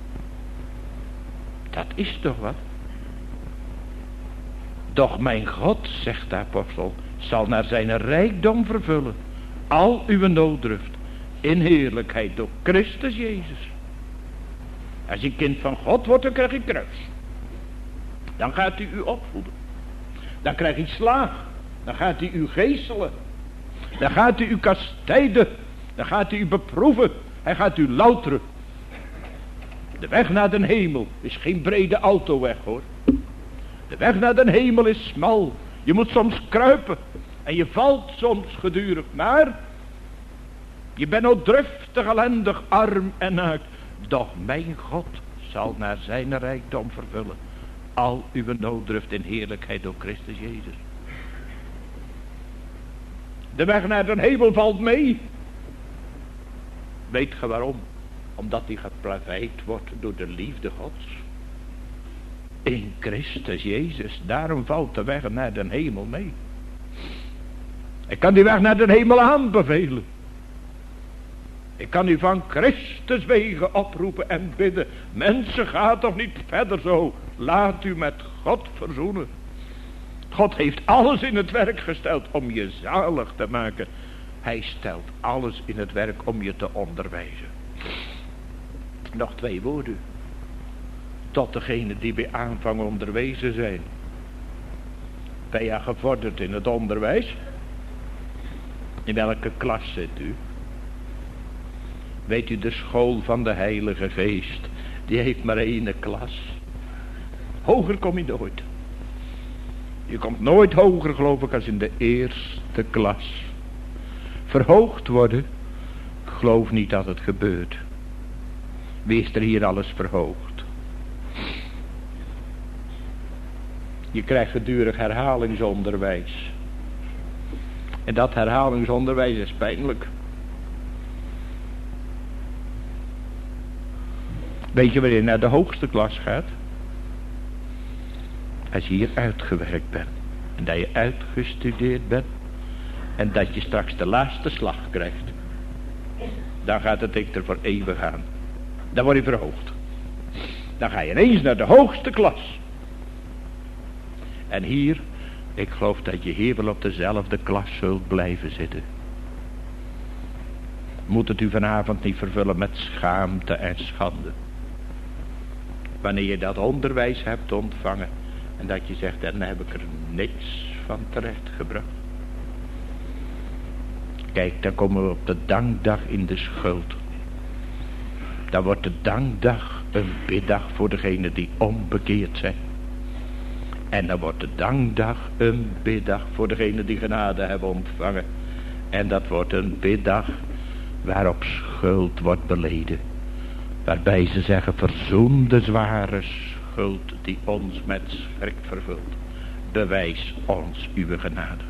Dat is toch wat? Doch mijn God, zegt de apostel, zal naar zijn rijkdom vervullen al uw nooddruft in heerlijkheid door Christus Jezus. Als je kind van God wordt, dan krijg je kruis. Dan gaat hij u opvoeden. Dan krijg je slaag. Dan gaat hij u geeselen. Dan gaat hij u kastijden. Dan gaat hij u beproeven. Hij gaat u louteren. De weg naar de hemel is geen brede autoweg, hoor. De weg naar de hemel is smal. Je moet soms kruipen. En je valt soms gedurig. Maar je bent ook driftig, ellendig, arm en naakt. Doch mijn God zal naar zijn rijkdom vervullen al uw nooddruft in heerlijkheid door Christus Jezus. De weg naar de hemel valt mee. Weet ge waarom? Omdat die geplaveid wordt door de liefde Gods. In Christus Jezus. Daarom valt de weg naar de hemel mee. Ik kan die weg naar de hemel aanbevelen. Ik kan u van Christus wegen oproepen en bidden. Mensen, ga toch niet verder zo. Laat u met God verzoenen. God heeft alles in het werk gesteld om je zalig te maken. Hij stelt alles in het werk om je te onderwijzen. Nog twee woorden. Tot degenen die bij aanvang onderwezen zijn. Ben je gevorderd in het onderwijs? In welke klas zit u? Weet u, de school van de Heilige Geest, die heeft maar één klas. Hoger kom je nooit. Je komt nooit hoger, geloof ik, als in de eerste klas. Verhoogd worden, ik geloof niet dat het gebeurt. Wie is er hier alles verhoogd? Je krijgt gedurig herhalingsonderwijs. En dat herhalingsonderwijs is pijnlijk. Weet je wanneer je naar de hoogste klas gaat? Als je hier uitgewerkt bent. En dat je uitgestudeerd bent. En dat je straks de laatste slag krijgt. Dan gaat het er voor eeuwig aan. Dan word je verhoogd. Dan ga je ineens naar de hoogste klas. En hier, ik geloof dat je hier wel op dezelfde klas zult blijven zitten. Moet het u vanavond niet vervullen met schaamte en schande. Wanneer je dat onderwijs hebt ontvangen. En dat je zegt, dan heb ik er niks van terecht gebracht. Kijk, dan komen we op de dankdag in de schuld. Dan wordt de dankdag een biddag voor degenen die onbekeerd zijn. En dan wordt de dankdag een biddag voor degenen die genade hebben ontvangen. En dat wordt een biddag waarop schuld wordt beleden. Waarbij ze zeggen, verzoen de zware schuld die ons met schrik vervult. Bewijs ons uw genade.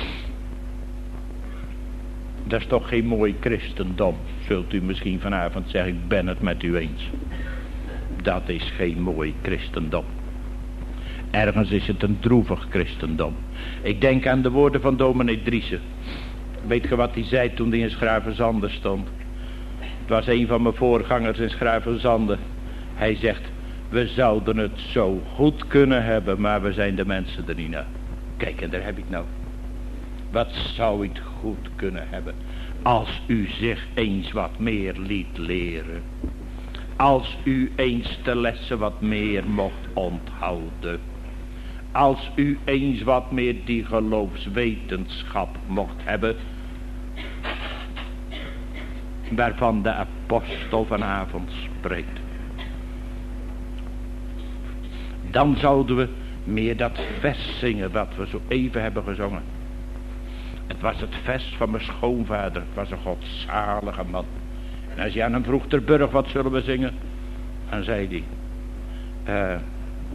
Dat is toch geen mooi christendom, zult u misschien vanavond zeggen, ik ben het met u eens. Dat is geen mooi christendom. Ergens is het een droevig christendom. Ik denk aan de woorden van dominee Driessen. Weet je wat hij zei toen hij in Schravenzande stond? Het was een van mijn voorgangers in Schravenzande. Hij zegt, we zouden het zo goed kunnen hebben, maar we zijn de mensen er niet naar. Kijk, en daar heb ik nou. Wat zou het goed kunnen hebben, als u zich eens wat meer liet leren. Als u eens de lessen wat meer mocht onthouden. als u eens wat meer die geloofswetenschap mocht hebben, waarvan de apostel vanavond spreekt, dan zouden we meer dat vers zingen wat we zo even hebben gezongen. Het was het vers van mijn schoonvader. Het was een godzalige man. En als je aan hem vroeg ter burg, wat zullen we zingen? Dan zei hij, uh,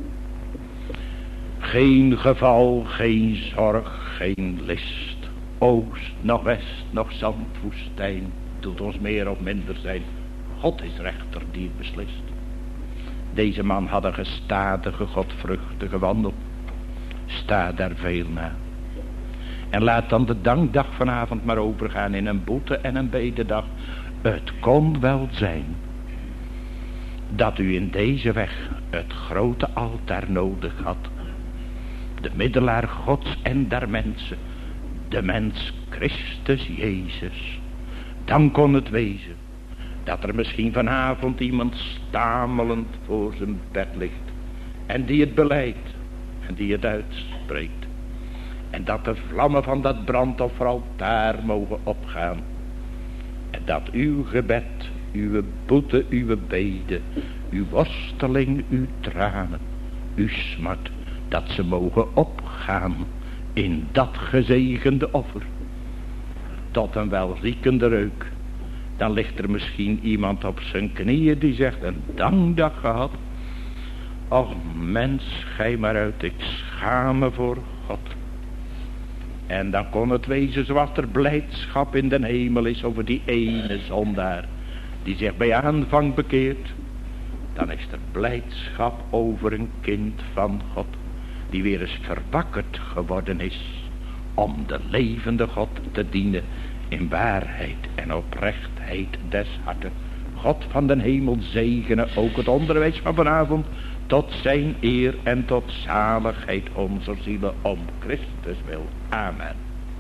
geen geval, geen zorg, geen list. Oost, nog west, nog zand, woestijn. Doet ons meer of minder zijn. God is rechter die het beslist. Deze man had een gestadige, godvruchtige wandel. Sta daar veel na. En laat dan de dankdag vanavond maar overgaan in een boete en een bededag. Het kon wel zijn dat u in deze weg het grote altaar nodig had. De middelaar Gods en der mensen. De mens Christus Jezus. Dan kon het wezen dat er misschien vanavond iemand stamelend voor zijn bed ligt. En die het beleidt. En die het uitspreekt. En dat de vlammen van dat brandofferaltaar mogen opgaan. En dat uw gebed, uw boete, uw bede, uw worsteling, uw tranen, uw smart, dat ze mogen opgaan in dat gezegende offer. Tot een welriekende reuk. Dan ligt er misschien iemand op zijn knieën die zegt, een dankdag gehad. Och mens, gij maar uit, ik schaam me voor God. En dan kon het wezen zoals er blijdschap in den hemel is over die ene zondaar die zich bij aanvang bekeert. Dan is er blijdschap over een kind van God die weer eens verwakkerd geworden is om de levende God te dienen in waarheid en oprechtheid des harten. God van den hemel zegene ook het onderwijs van vanavond tot zijn eer en tot zaligheid onze zielen om Christus wil. Amen.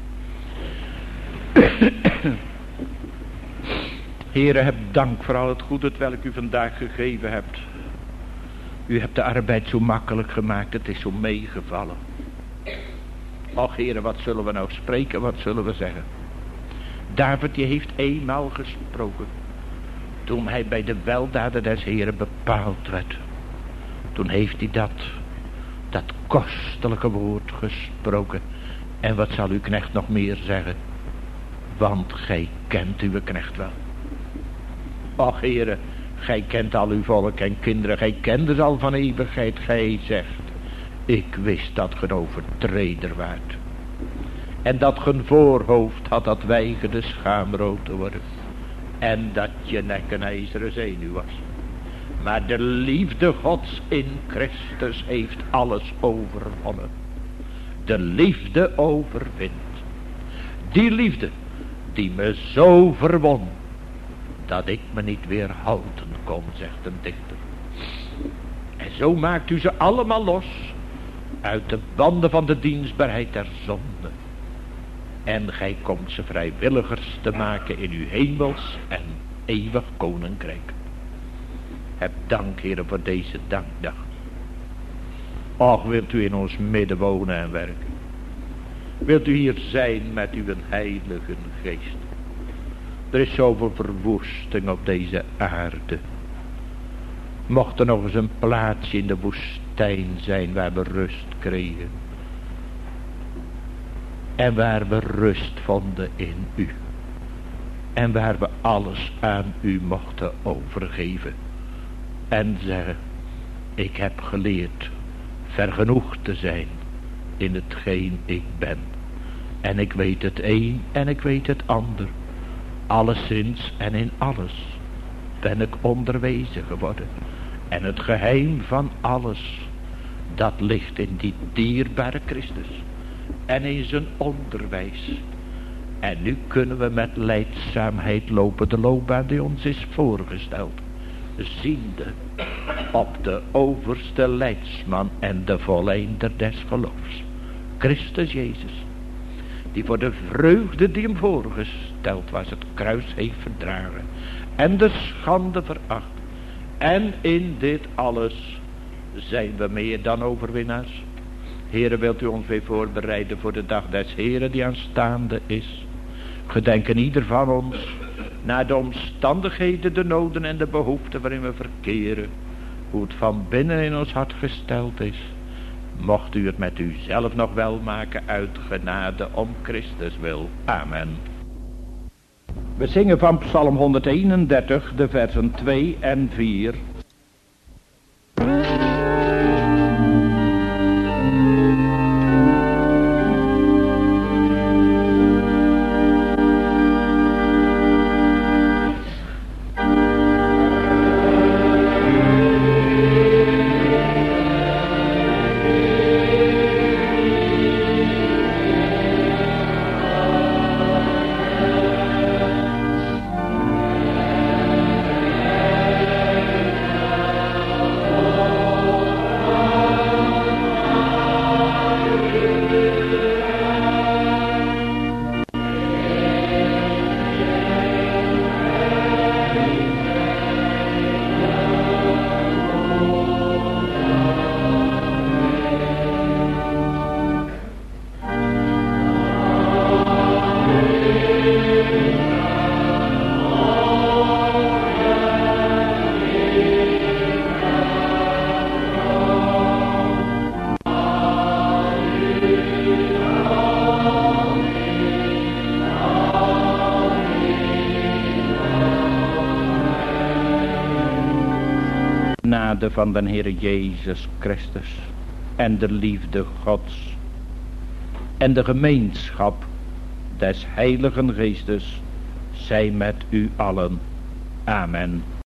Heere, heb dank voor al het goede welk u vandaag gegeven hebt. U hebt de arbeid zo makkelijk gemaakt, het is zo meegevallen. Och Heere, wat zullen we nou spreken, wat zullen we zeggen? David die heeft eenmaal gesproken toen hij bij de weldaden des Heeren bepaald werd. Toen heeft hij dat, dat kostelijke woord gesproken. En wat zal uw knecht nog meer zeggen? Want gij kent uw knecht wel. Och Heere, gij kent al uw volk en kinderen. Gij kent ze al van eeuwigheid. Gij zegt, ik wist dat ge een overtreder waart. En dat ge een voorhoofd had dat weigerde schaamrood te worden. En dat je nek een ijzeren zenuw was. Maar de liefde Gods in Christus heeft alles overwonnen. De liefde overwint. Die liefde die me zo verwon dat ik me niet weerhouden kon, zegt een dichter. En zo maakt u ze allemaal los uit de banden van de dienstbaarheid der zonde. En gij komt ze vrijwilligers te maken in uw hemels en eeuwig koninkrijk. Heb dank, Heere, voor deze dankdag. Och, wilt u in ons midden wonen en werken. Wilt u hier zijn met uw heilige geest. Er is zoveel verwoesting op deze aarde. Mocht er nog eens een plaatsje in de woestijn zijn waar we rust kregen. En waar we rust vonden in u. En waar we alles aan u mochten overgeven. En zeggen, ik heb geleerd vergenoegd te zijn in hetgeen ik ben. En ik weet het een en ik weet het ander. Alleszins en in alles ben ik onderwezen geworden. En het geheim van alles, dat ligt in die dierbare Christus. En in zijn onderwijs. En nu kunnen we met lijdzaamheid lopen de loopbaan die ons is voorgesteld. Ziende op de overste leidsman en de volleinder des geloofs. Christus Jezus. Die voor de vreugde die hem voorgesteld was het kruis heeft verdragen. En de schande veracht. En in dit alles zijn we meer dan overwinnaars. Heere, wilt u ons weer voorbereiden voor de dag des Heren die aanstaande is. Gedenk in ieder van ons naar de omstandigheden, de noden en de behoeften waarin we verkeren. Hoe het van binnen in ons hart gesteld is. Mocht u het met uzelf nog wel maken uit genade om Christus wil. Amen. We zingen van Psalm honderdeenendertig de versen twee en vier. Van den Heere Jezus Christus en de liefde Gods en de gemeenschap des Heiligen Geestes zij met u allen. Amen.